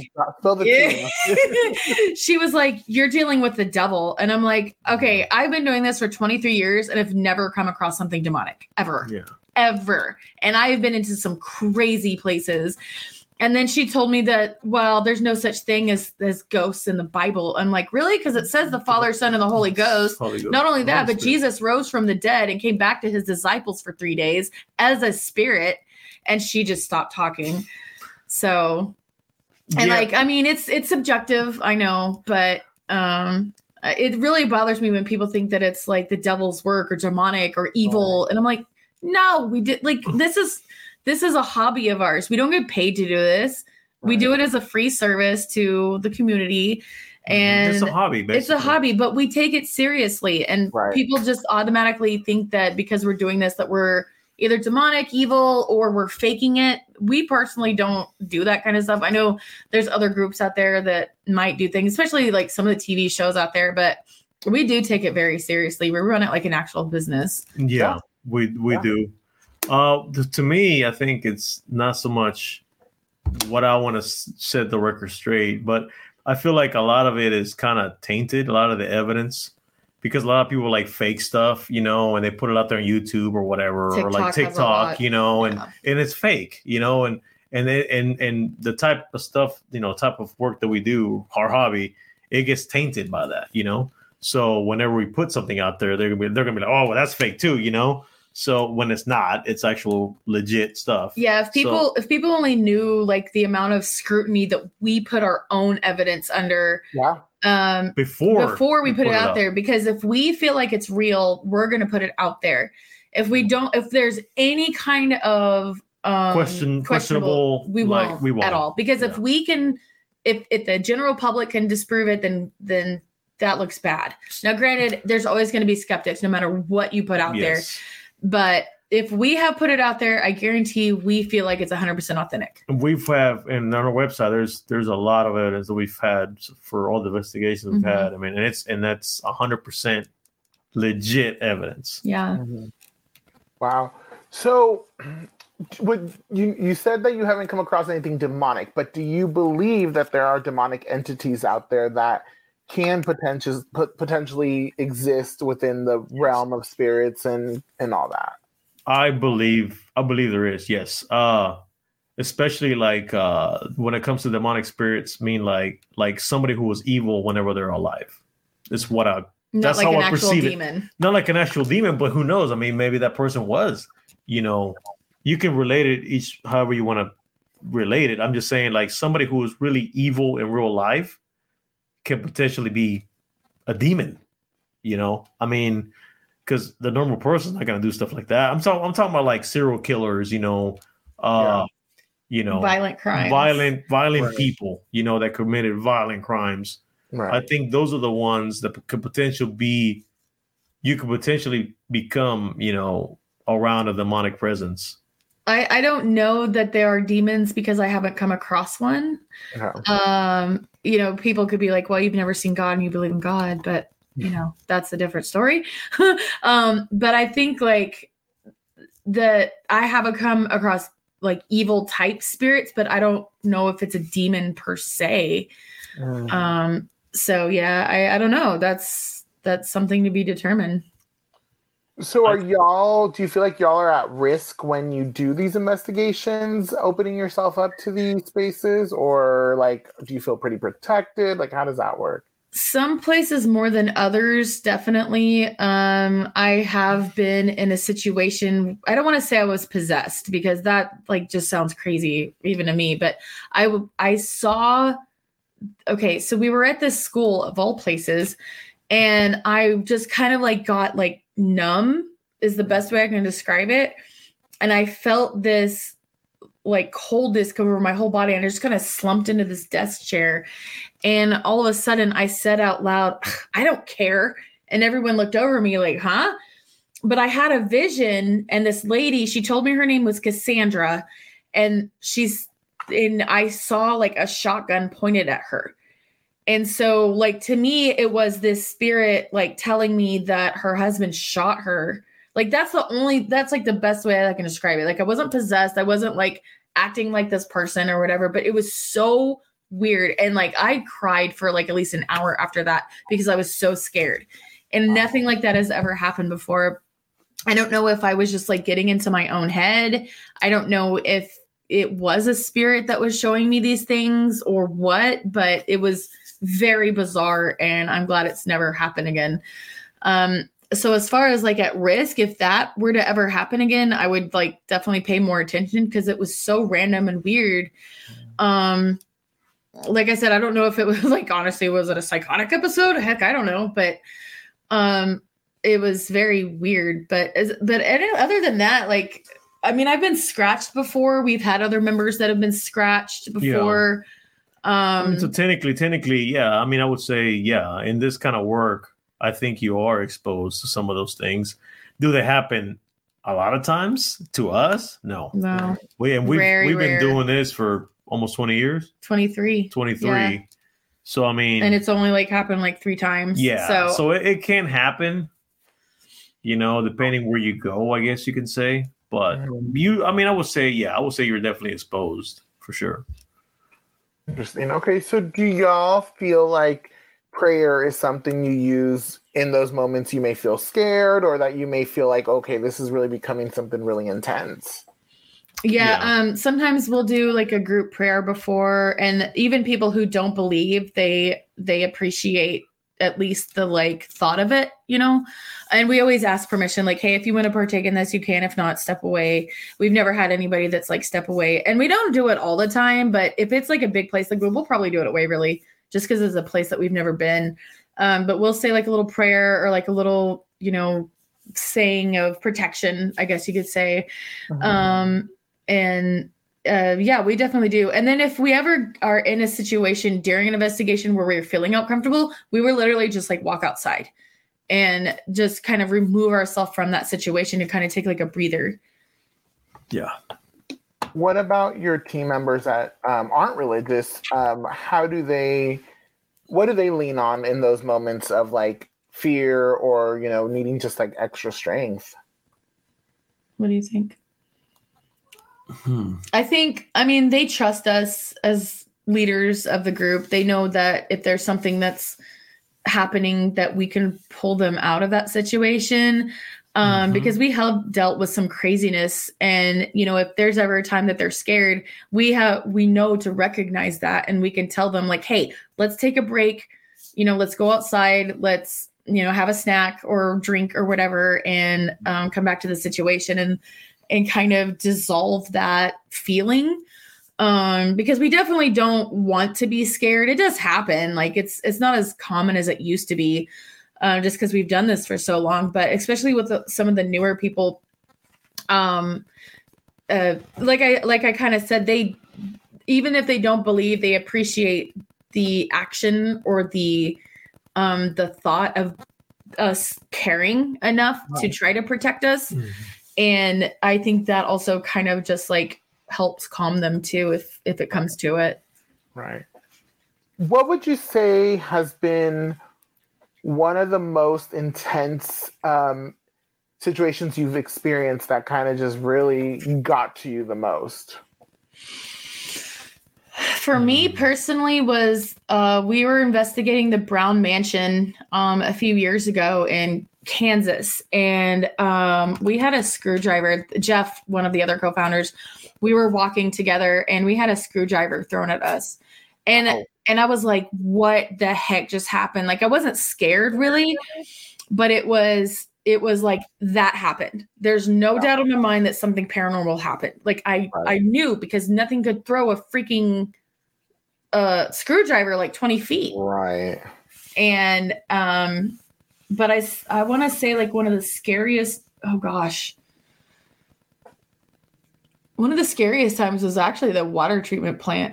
she was like, you're dealing with the devil. And I'm like, okay, I've been doing this for 23 years and have never come across something demonic ever. Yeah. Ever. And I've been into some crazy places. And then she told me that, well, there's no such thing as ghosts in the Bible. I'm like, really? Because it says the Father, Son, and the Holy Ghost. Not only that, but Jesus rose from the dead and came back to his disciples for 3 days as a spirit. And she just stopped talking. So, and like, I mean, it's subjective, I know, but it really bothers me when people think that it's like the devil's work or demonic or evil. And I'm like, no, we did like this is a hobby of ours. We don't get paid to do this. Right. We do it as a free service to the community. And it's a hobby, basically. It's a hobby, but we take it seriously. And people just automatically think that because we're doing this, that we're either demonic, evil, or we're faking it. We personally don't do that kind of stuff. I know there's other groups out there that might do things, especially like some of the TV shows out there, but we do take it very seriously. We run it like an actual business. Yeah. We do. To me, I think it's not so much what I want to set the record straight, but I feel like a lot of it is kind of tainted, a lot of the evidence, because a lot of people like fake stuff, and they put it out there on YouTube or whatever, or like TikTok, and it's fake, and the type of stuff, type of work that we do, our hobby, it gets tainted by that, So whenever we put something out there, they're gonna be like, oh, well, that's fake too, So when it's not, it's actual legit stuff. Yeah, if people only knew like the amount of scrutiny that we put our own evidence under. Yeah. Before we put it out there, because if we feel like it's real, we're gonna put it out there. If there's any kind of questionable, we won't at all. Because if we can, if the general public can disprove it, then that looks bad. Now, granted, there's always going to be skeptics no matter what you put out there. But if we have put it out there, I guarantee we feel like it's 100% authentic. And on our website, there's a lot of evidence that we've had for all the investigations we've had. I mean, and that's 100% legit evidence. Yeah. Wow. So you said that you haven't come across anything demonic, but do you believe that there are demonic entities out there that can potentially exist within the realm of spirits and all that? I believe there is, yes. Especially like when it comes to demonic spirits, mean like somebody who was evil whenever they're alive. Is what that's like how I perceive it. Not like an actual demon, but who knows? I mean, maybe that person was. You can relate it however you want to relate it. I'm just saying, like somebody who was really evil in real life can potentially be a demon, I mean, because the normal person's not going to do stuff like that. I'm talking about like serial killers, violent crimes, violent Right. people, that committed violent crimes. Right. I think those are the ones that could potentially become, around a demonic presence. I don't know that there are demons because I haven't come across one. People could be like, well, you've never seen God and you believe in God, but that's a different story. But I think like that I have come across like evil type spirits, but I don't know if it's a demon per se. So yeah, I don't know. That's something to be determined. So do you feel like y'all are at risk when you do these investigations, opening yourself up to these spaces, or like, do you feel pretty protected? Like, how does that work? Some places more than others, definitely. I have been in a situation, I don't want to say I was possessed because that like just sounds crazy even to me, but I saw, okay, so we were at this school of all places and I just kind of like got like numb is the best way I can describe it. And I felt this like coldness come over my whole body and I just kind of slumped into this desk chair. And all of a sudden I said out loud, I don't care. And everyone looked over me like, huh? But I had a vision and this lady, she told me her name was Cassandra and I saw like a shotgun pointed at her. And so like, to me, it was this spirit like telling me that her husband shot her. Like, that's like the best way I can describe it. Like, I wasn't possessed. I wasn't like acting like this person or whatever, but it was so weird. And like, I cried for like at least an hour after that because I was so scared. And nothing like that has ever happened before. I don't know if I was just like getting into my own head. I don't know if it was a spirit that was showing me these things or what, but it was very bizarre and I'm glad it's never happened again. So as far as like at risk, if that were to ever happen again, I would like definitely pay more attention because it was so random and weird. Like I said, I don't know if it was like, honestly, was it a psychotic episode? Heck, I don't know. But it was very weird. But other than that, like, I mean, I've been scratched before. We've had other members that have been scratched before. Yeah. So technically, yeah. I mean, I would say, yeah, in this kind of work, I think you are exposed to some of those things. Do they happen a lot of times to us? No. We've been doing this for almost 20 years. 23. Yeah. So, I mean. And it's only like happened like 3 times. Yeah. So it can happen, depending where you go, I guess you can say. But I would say you're definitely exposed for sure. Interesting. Okay. So do y'all feel like prayer is something you use in those moments you may feel scared or that you may feel like, okay, this is really becoming something really intense? Yeah. Sometimes we'll do like a group prayer before, and even people who don't believe, they appreciate at least the like thought of it, and we always ask permission, like, hey, if you want to partake in this, you can. If not, step away. We've never had anybody that's like step away, and we don't do it all the time, but if it's like a big place, like we'll probably do it at Waverly just because it's a place that we've never been. But we'll say like a little prayer or like a little, saying of protection, I guess you could say. Yeah, we definitely do. And then if we ever are in a situation during an investigation where we're feeling uncomfortable, we will literally just like walk outside and just kind of remove ourselves from that situation and kind of take like a breather. Yeah. What about your team members that aren't religious? What do they lean on in those moments of like fear or, needing just like extra strength? What do you think? I think, they trust us as leaders of the group. They know that if there's something that's happening, that we can pull them out of that situation. Because we have dealt with some craziness, and if there's ever a time that they're scared, we know to recognize that, and we can tell them like, hey, let's take a break, let's go outside, let's have a snack or drink or whatever, and come back to the situation and kind of dissolve that feeling. Because we definitely don't want to be scared. It does happen. Like it's not as common as it used to be. Just because we've done this for so long, but especially with some of the newer people, like I kind of said, they, even if they don't believe, they appreciate the action or the thought of us caring enough to try to protect us. Mm-hmm. And I think that also kind of just like helps calm them too, if it comes to it. Right. What would you say has been one of the most intense situations you've experienced that kind of just really got to you the most? For me personally was we were investigating the Brown Mansion a few years ago in Kansas, and we had a screwdriver. Jeff, one of the other co-founders, we were walking together and we had a screwdriver thrown at us. And I was like, what the heck just happened? Like, I wasn't scared really, but it was like that happened. There's no doubt in my mind that something paranormal happened. Like I knew, because nothing could throw a freaking screwdriver like 20 feet. Right. And, but I want to say like one of the scariest times was actually the water treatment plant.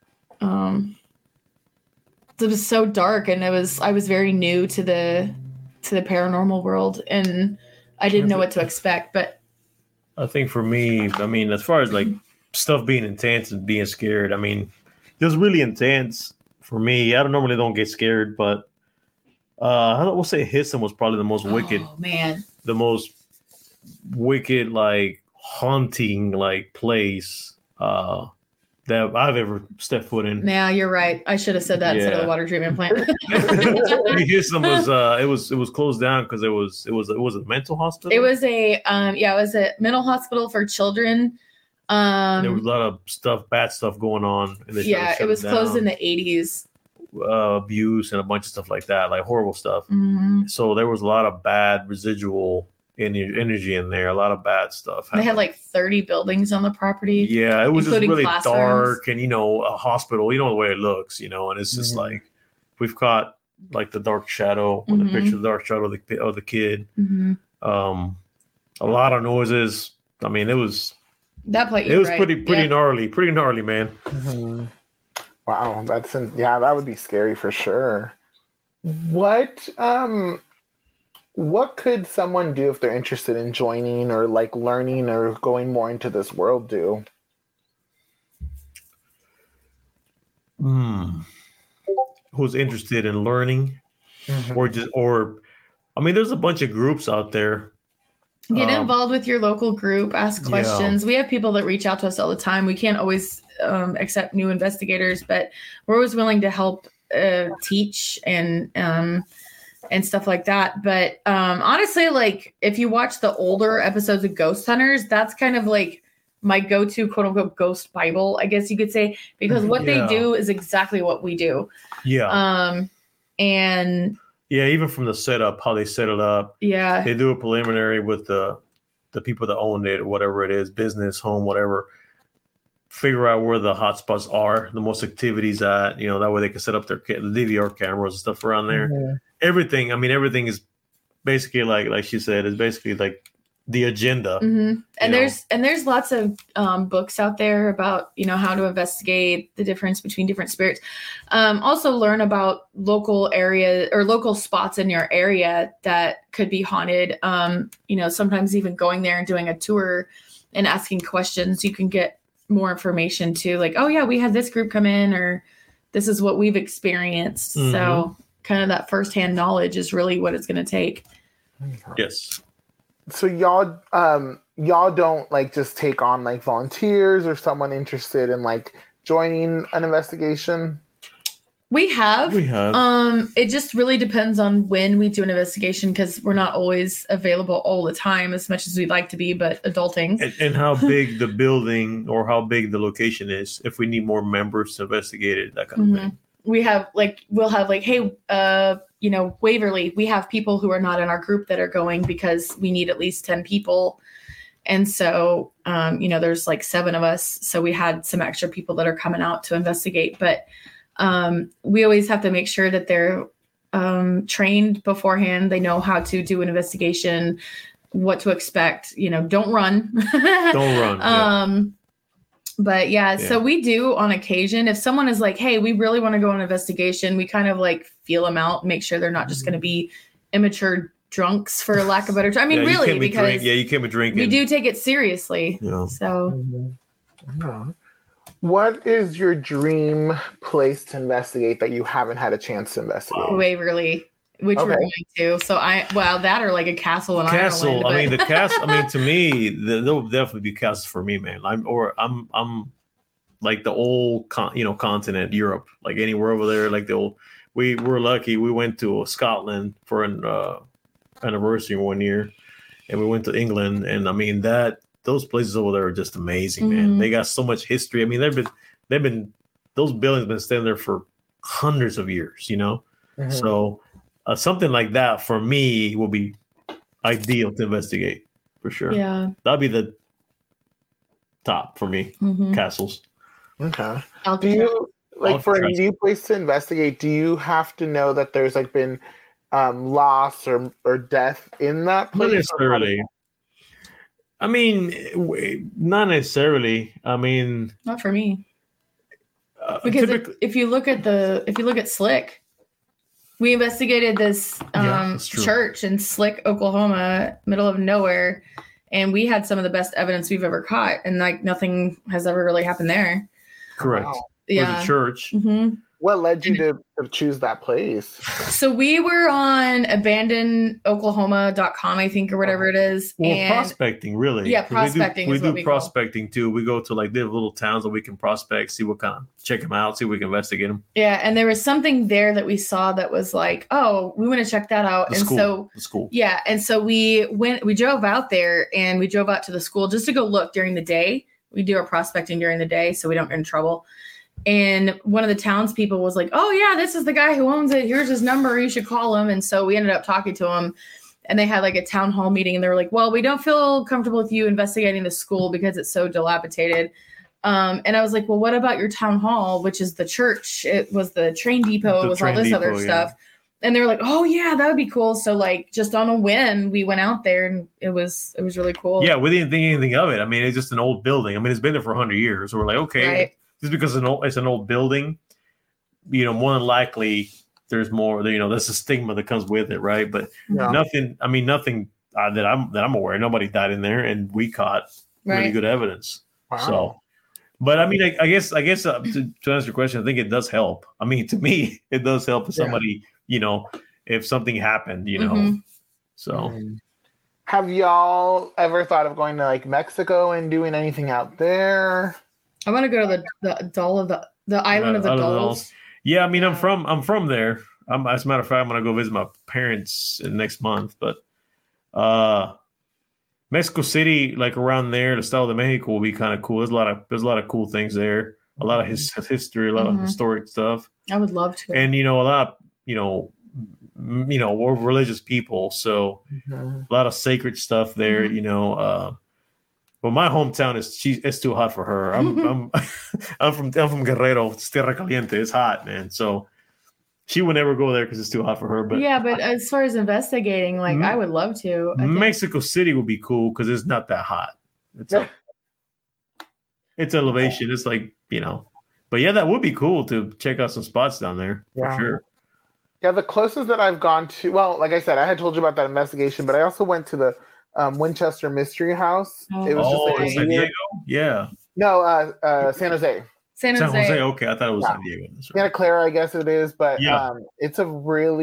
It was so dark, and I was very new to the paranormal world, and I didn't know what to expect. But I think for me, I mean, as far as like stuff being intense and being scared, I mean, it was really intense for me. I normally don't get scared, but I will say Hisson was probably the most wicked. Oh man, the most wicked, like haunting, like place that I've ever stepped foot in. Yeah, you're right. I should have said that instead of the water treatment plant. Hisson was it was closed down because it was a mental hospital. It was a mental hospital for children. There was a lot of bad stuff going on. And it was closed in the 80s. Abuse and a bunch of stuff like that, like horrible stuff. Mm-hmm. So there was a lot of bad residual energy in there, a lot of bad stuff. They had like 30 buildings on the property. Yeah, it was just really dark, and a hospital, the way it looks, and it's just like we've caught like the dark shadow, the picture of the dark shadow of the kid. Mm-hmm. A lot of noises. I mean, it was that place. It was pretty gnarly, man. Mm-hmm. Wow, that would be scary for sure. What could someone do if they're interested in joining or like learning or going more into this world do? Who's interested in learning or I mean, there's a bunch of groups out there. Get involved with your local group, ask questions. We have people that reach out to us all the time. We can't always accept new investigators, but we're always willing to help teach and stuff like that. But honestly, like if you watch the older episodes of Ghost Hunters, that's kind of like my go-to quote unquote ghost Bible, I guess you could say, because what they do is exactly what we do. Yeah. And yeah, even from the setup, how they set it up. Yeah. They do a preliminary with the people that own it, or whatever it is, business, home, whatever. Figure out where the hotspots are, the most activities at, that way they can set up their DVR cameras and stuff around there. Mm-hmm. Everything is basically like she said, is basically like the agenda. Mm-hmm. And there's lots of books out there about, how to investigate the difference between different spirits. Also learn about local area or local spots in your area that could be haunted. Sometimes even going there and doing a tour and asking questions, you can get more information too. Like, oh yeah, we had this group come in, or this is what we've experienced. Mm-hmm. So kind of that firsthand knowledge is really what it's going to take. Yes. So y'all don't like just take on like volunteers or someone interested in like joining an investigation? We have. It just really depends on when we do an investigation, because we're not always available all the time as much as we'd like to be, but adulting. And how big the building or how big the location is, if we need more members to investigate it, that kind of thing. We'll have like, hey, Waverly, we have people who are not in our group that are going because we need at least 10 people. And so, there's like 7 of us. So we had some extra people that are coming out to investigate, but we always have to make sure that they're trained beforehand. They know how to do an investigation, what to expect. Don't run. Don't run. Yeah. But so we do on occasion, if someone is like, hey, we really want to go on an investigation, we kind of like feel them out, make sure they're not just going to be immature drunks, for lack of a better term. I mean, really, because you can't be drinking. We do take it seriously. Yeah. So what is your dream place to investigate that you haven't had a chance to investigate? Waverly, which we're going to. So that or like a castle in Ireland. I mean, the castle. I mean, to me, there'll definitely be castles for me, man. I'm like the old continent, Europe, like anywhere over there. Like we were lucky. We went to Scotland for an anniversary one year, and we went to England, and I mean those places over there are just amazing, man. They got so much history. I mean, they've been those buildings been standing there for hundreds of years, So something like that for me will be ideal to investigate for sure. Yeah, that'd be the top for me. Castles. Okay. Do you for a new place to investigate? Do you have to know that there's like been loss or death in that place? Not necessarily. I mean, not necessarily. I mean, not for me. Because if you look at Slick, we investigated this church in Slick, Oklahoma, middle of nowhere, and we had some of the best evidence we've ever caught, and like nothing has ever really happened there. Correct. Wow. Yeah. The church. What led you to choose that place? So we were on abandonedoklahoma.com, I think, or whatever it is. Well, prospecting, really. Yeah, prospecting. We do prospecting too. We go to like the little towns that we can prospect, see what kind of, check them out, see if we can investigate them. Yeah, and there was something there that we saw that was like, oh, we want to check that out. The school. Yeah, and so we drove out there, and we drove out to the school just to go look during the day. We do our prospecting during the day so we don't get in trouble. And one of the townspeople was like, oh, yeah, this is the guy who owns it. Here's his number. You should call him. And so we ended up talking to him, and they had like a town hall meeting, and they were like, well, we don't feel comfortable with you investigating the school because it's so dilapidated. And I was like, well, what about your town hall, which is the church? It was the train depot. It was all this other stuff. And they were like, oh, yeah, that would be cool. So like just on a whim, we went out there, and it was really cool. Yeah, we didn't think anything of it. I mean, it's just an old building. I mean, it's been there for 100 years. So we're like, okay. Right. Just because it's an old building, more than likely there's more. That's a stigma that comes with it, right? But nothing that I'm aware. Nobody died in there, and we caught really good evidence. Wow. So, but I mean, I guess to answer your question, I think it does help. I mean, to me, it does help if somebody, if something happened, So, have y'all ever thought of going to like Mexico and doing anything out there? I want to go to the island of the dolls. Yeah, I mean, I'm from there. As a matter of fact, I'm gonna go visit my parents next month. But Mexico City, like around there, the Estado de Mexico will be kind of cool. There's a lot of cool things there. A lot of history, a lot of historic stuff. I would love to. And a lot of we're religious people, so a lot of sacred stuff there. But my hometown it's too hot for her. I'm from Guerrero. It's Tierra Caliente. It's hot, man. So she would never go there because it's too hot for her. But but as far as investigating, like I would love to. Mexico City would be cool because it's not that hot. It's elevation. It's like But yeah, that would be cool to check out some spots down there for sure. Yeah, the closest that I've gone to, well, like I said, I had told you about that investigation, but I also went to the Winchester Mystery House. Oh. It was just like San Diego? Yeah. No, San Jose. San Jose. Okay, I thought it was San Diego. Santa Clara, I guess it is, but it's the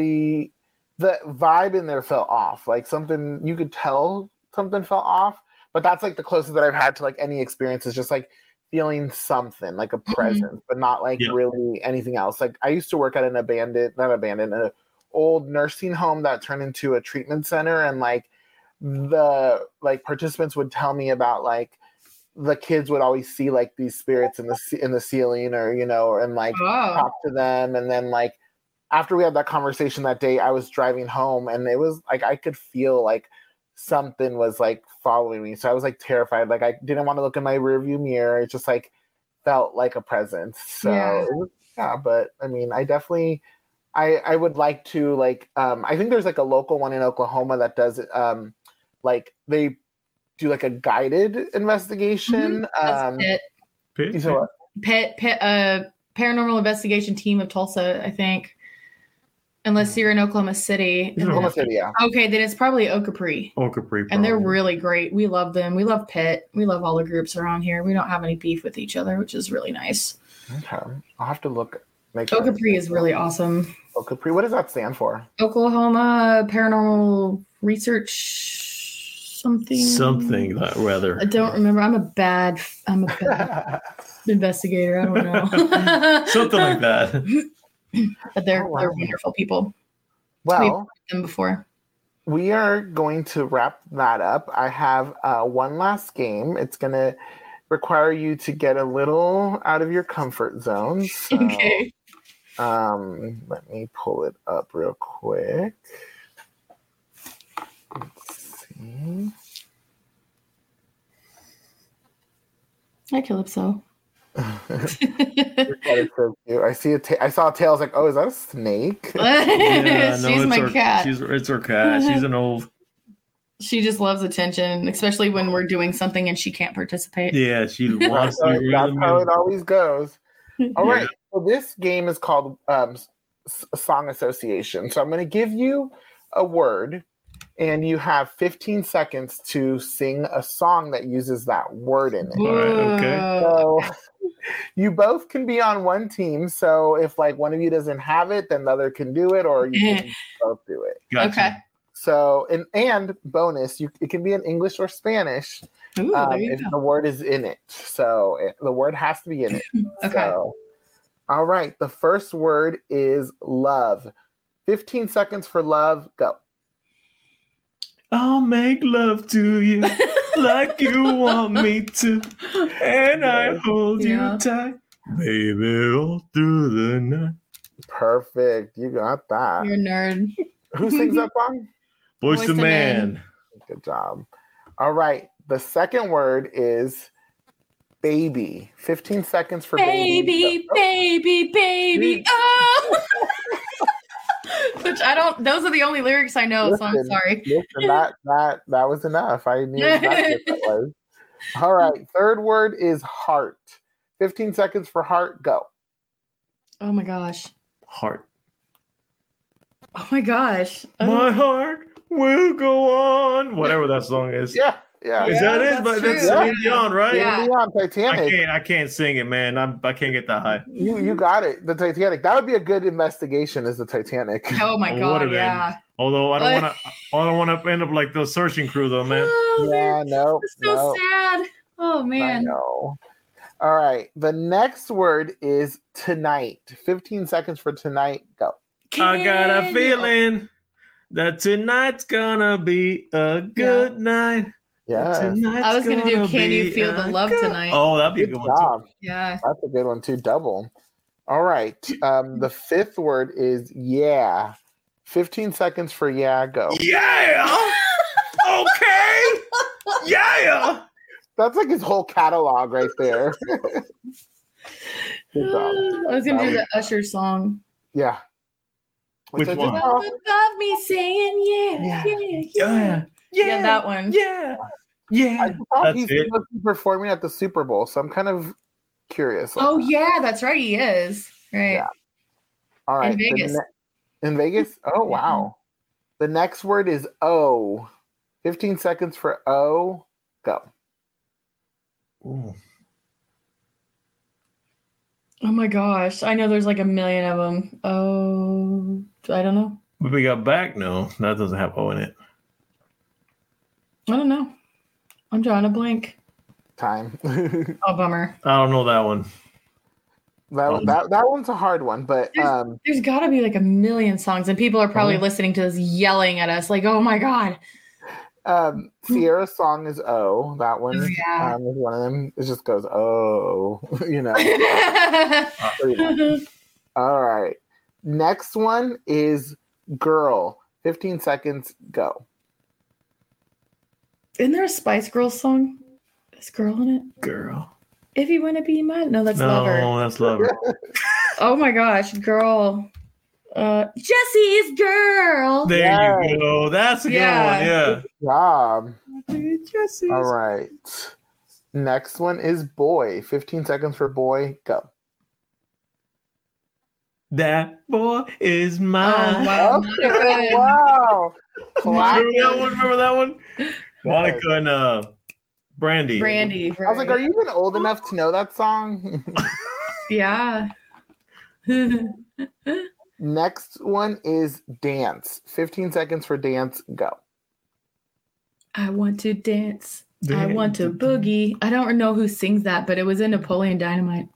vibe in there fell off. Like something, you could tell something fell off, but that's like the closest that I've had to like any experience is just like feeling something, like a presence, but not like really anything else. Like I used to work at an old nursing home that turned into a treatment center, and like the participants would tell me about like the kids would always see like these spirits in the ceiling, or and like talk to them. And then like after we had that conversation that day, I was driving home, and it was like I could feel like something was like following me, so I was like terrified. Like I didn't want to look in my rearview mirror. It just like felt like a presence. So but I mean, I definitely I would like to like I think there's like a local one in Oklahoma that does like they do like a guided investigation. That's Pitt. You said what? Pitt, paranormal investigation team of Tulsa, I think. Unless you're in Oklahoma City. Oklahoma City, yeah. Okay, then it's probably Eau Capri. Eau Capri. And they're really great. We love them. We love Pitt. We love all the groups around here. We don't have any beef with each other, which is really nice. Okay. I'll have to look. Eau Capri is really awesome. Eau Capri, what does that stand for? Oklahoma Paranormal Research something rather. I don't remember. I'm a bad investigator. I don't know. Something like that. But they're wonderful people. Well, we've met them before. We are going to wrap that up. I have one last game. It's going to require you to get a little out of your comfort zone. So, okay. Let me pull it up real quick. Let's see. Hi, Calypso. That is so cute. I saw a tail. I was like, oh, is that a snake? Yeah, She's my cat. It's her cat. She's an old. She just loves attention, especially when we're doing something and she can't participate. Yeah, she wants to. That's how it always goes. All right. So this game is called Song Association. So I'm going to give you a word, and you have 15 seconds to sing a song that uses that word in it. All right, okay. So you both can be on one team. So if like one of you doesn't have it, then the other can do it, or you can both do it. Gotcha. Okay. So and bonus, it can be in English or Spanish. Ooh, if the word is in it. So the word has to be in it. Okay. So, all right. The first word is love. 15 seconds for love. Go. I'll make love to you like you want me to, and I hold you tight, baby, all through the night. Perfect. You got that. You're a nerd. Who sings that song? Boyz II Men. Good job. All right. The second word is baby. 15 seconds for baby. Baby. Oh. Which I don't. Those are the only lyrics I know, so I'm sorry. Listen, that was enough. I knew exactly what that was. All right. Third word is heart. 15 seconds for heart. Go. Oh my gosh. Heart. Oh my gosh. My heart will go on. Whatever that song is. Yeah. Is that it? But that's Celine Dion, right? Yeah. Titanic. I can't sing it, man. I can't get that high. You got it. The Titanic. That would be a good investigation. Is the Titanic? Oh my god! Yeah. Although I don't want to end up like the searching crew, though, man. Oh, yeah. No. It's so sad. Oh man. I know. All right. The next word is tonight. 15 seconds for tonight. Go. I got a feeling that tonight's gonna be a good night. Yeah. I was gonna do Can You Feel the Love Tonight? Oh, that'd be a good one too. Yeah. That's a good one too. Double. All right. The fifth word is yeah. 15 seconds for yeah. Go. Yeah. Okay. Yeah. That's like his whole catalog right there. Good job. I was gonna do the Usher song. Yeah. Which one? Above me saying yeah, that one. Yeah. I thought he's supposed to be performing at the Super Bowl, so I'm kind of curious. Oh yeah, that's right. He is. Right. Yeah. All right. In Vegas. In Vegas? Oh wow. The next word is O. 15 seconds for O. Go. Ooh. Oh my gosh. I know there's like a million of them. Oh, I don't know. But we got back? No, that doesn't have O in it. I don't know. I'm drawing a blank. Time. Oh, bummer. I don't know that one. That one's a hard one, but there's got to be like a million songs, and people are probably listening to this yelling at us like, oh my God. Sierra's song is O. That one is one of them. It just goes, oh, you know. All right. Next one is Girl. 15 seconds, go. Isn't there a Spice Girls song? Is Girl in it? Girl. If you want to be mine. No, that's Lover. No, that's Lover. Oh my gosh, Girl. Jesse's Girl. There you go. That's a good one. Yeah. Good job. Jesse's. All right. Next one is Boy. 15 seconds for Boy. Go. That boy is mine. Oh, wow. Okay. Wow. Remember that one? Monica and Brandy. Brandy. I was like, are you even old enough to know that song? Yeah. Next one is Dance. 15 seconds for Dance. Go. I want to dance. I want to boogie. I don't know who sings that, but it was in Napoleon Dynamite.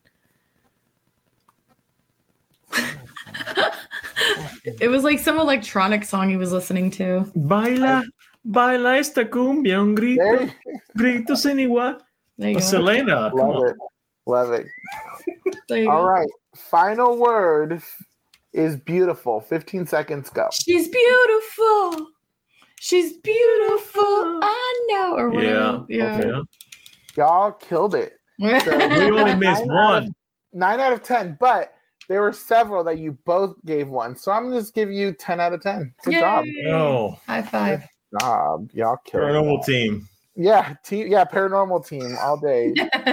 It was like some electronic song he was listening to. Baila, baila esta cumbia, un grito, grito sin igual. There you go. Selena, come Love on. it. Love it. There you All go. right. Final word is beautiful. 15 seconds. Go. She's beautiful. She's beautiful. I know. Or whatever. Yeah. Yeah. Y'all killed it. We only missed one. 9 out of 10, but there were several that you both gave one. So I'm going to just give you 10 out of 10. Good Yay. job. Oh, High five. Good job. Y'all killed paranormal it. team. Yeah, paranormal team all day.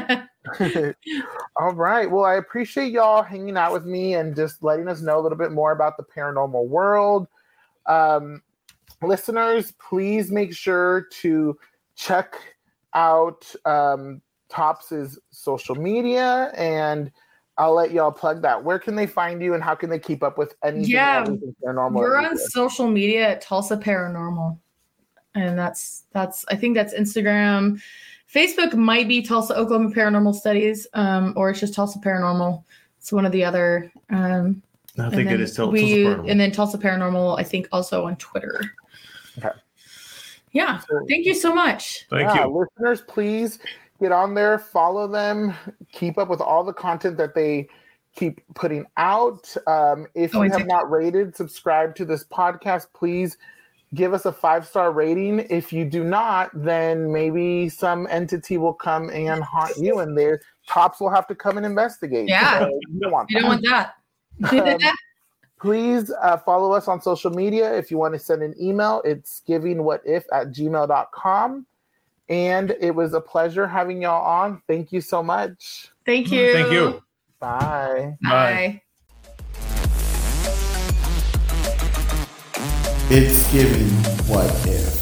All right. Well, I appreciate y'all hanging out with me and just letting us know a little bit more about the paranormal world. Listeners, please make sure to check out Tops's social media, and I'll let y'all plug that. Where can they find you, and how can they keep up with anything, everything paranormal? We're on social media at Tulsa Paranormal. And that's I think that's Instagram. Facebook might be Tulsa Oklahoma Paranormal Studies, or it's just Tulsa Paranormal. It's one of the other. I think it is Tulsa Paranormal. And then Tulsa Paranormal, I think, also on Twitter. Okay. Yeah. Thank you so much. Thank you. Listeners, please get on there, follow them, keep up with all the content that they keep putting out. If you have not rated, subscribe to this podcast, please give us a 5-star rating. If you do not, then maybe some entity will come and haunt you, and their Tops will have to come and investigate. Yeah. So you don't want that. Please follow us on social media. If you want to send an email, it's givingwhatif@gmail.com. And it was a pleasure having y'all on. Thank you so much. Thank you. Thank you. Bye. Bye. It's giving what if.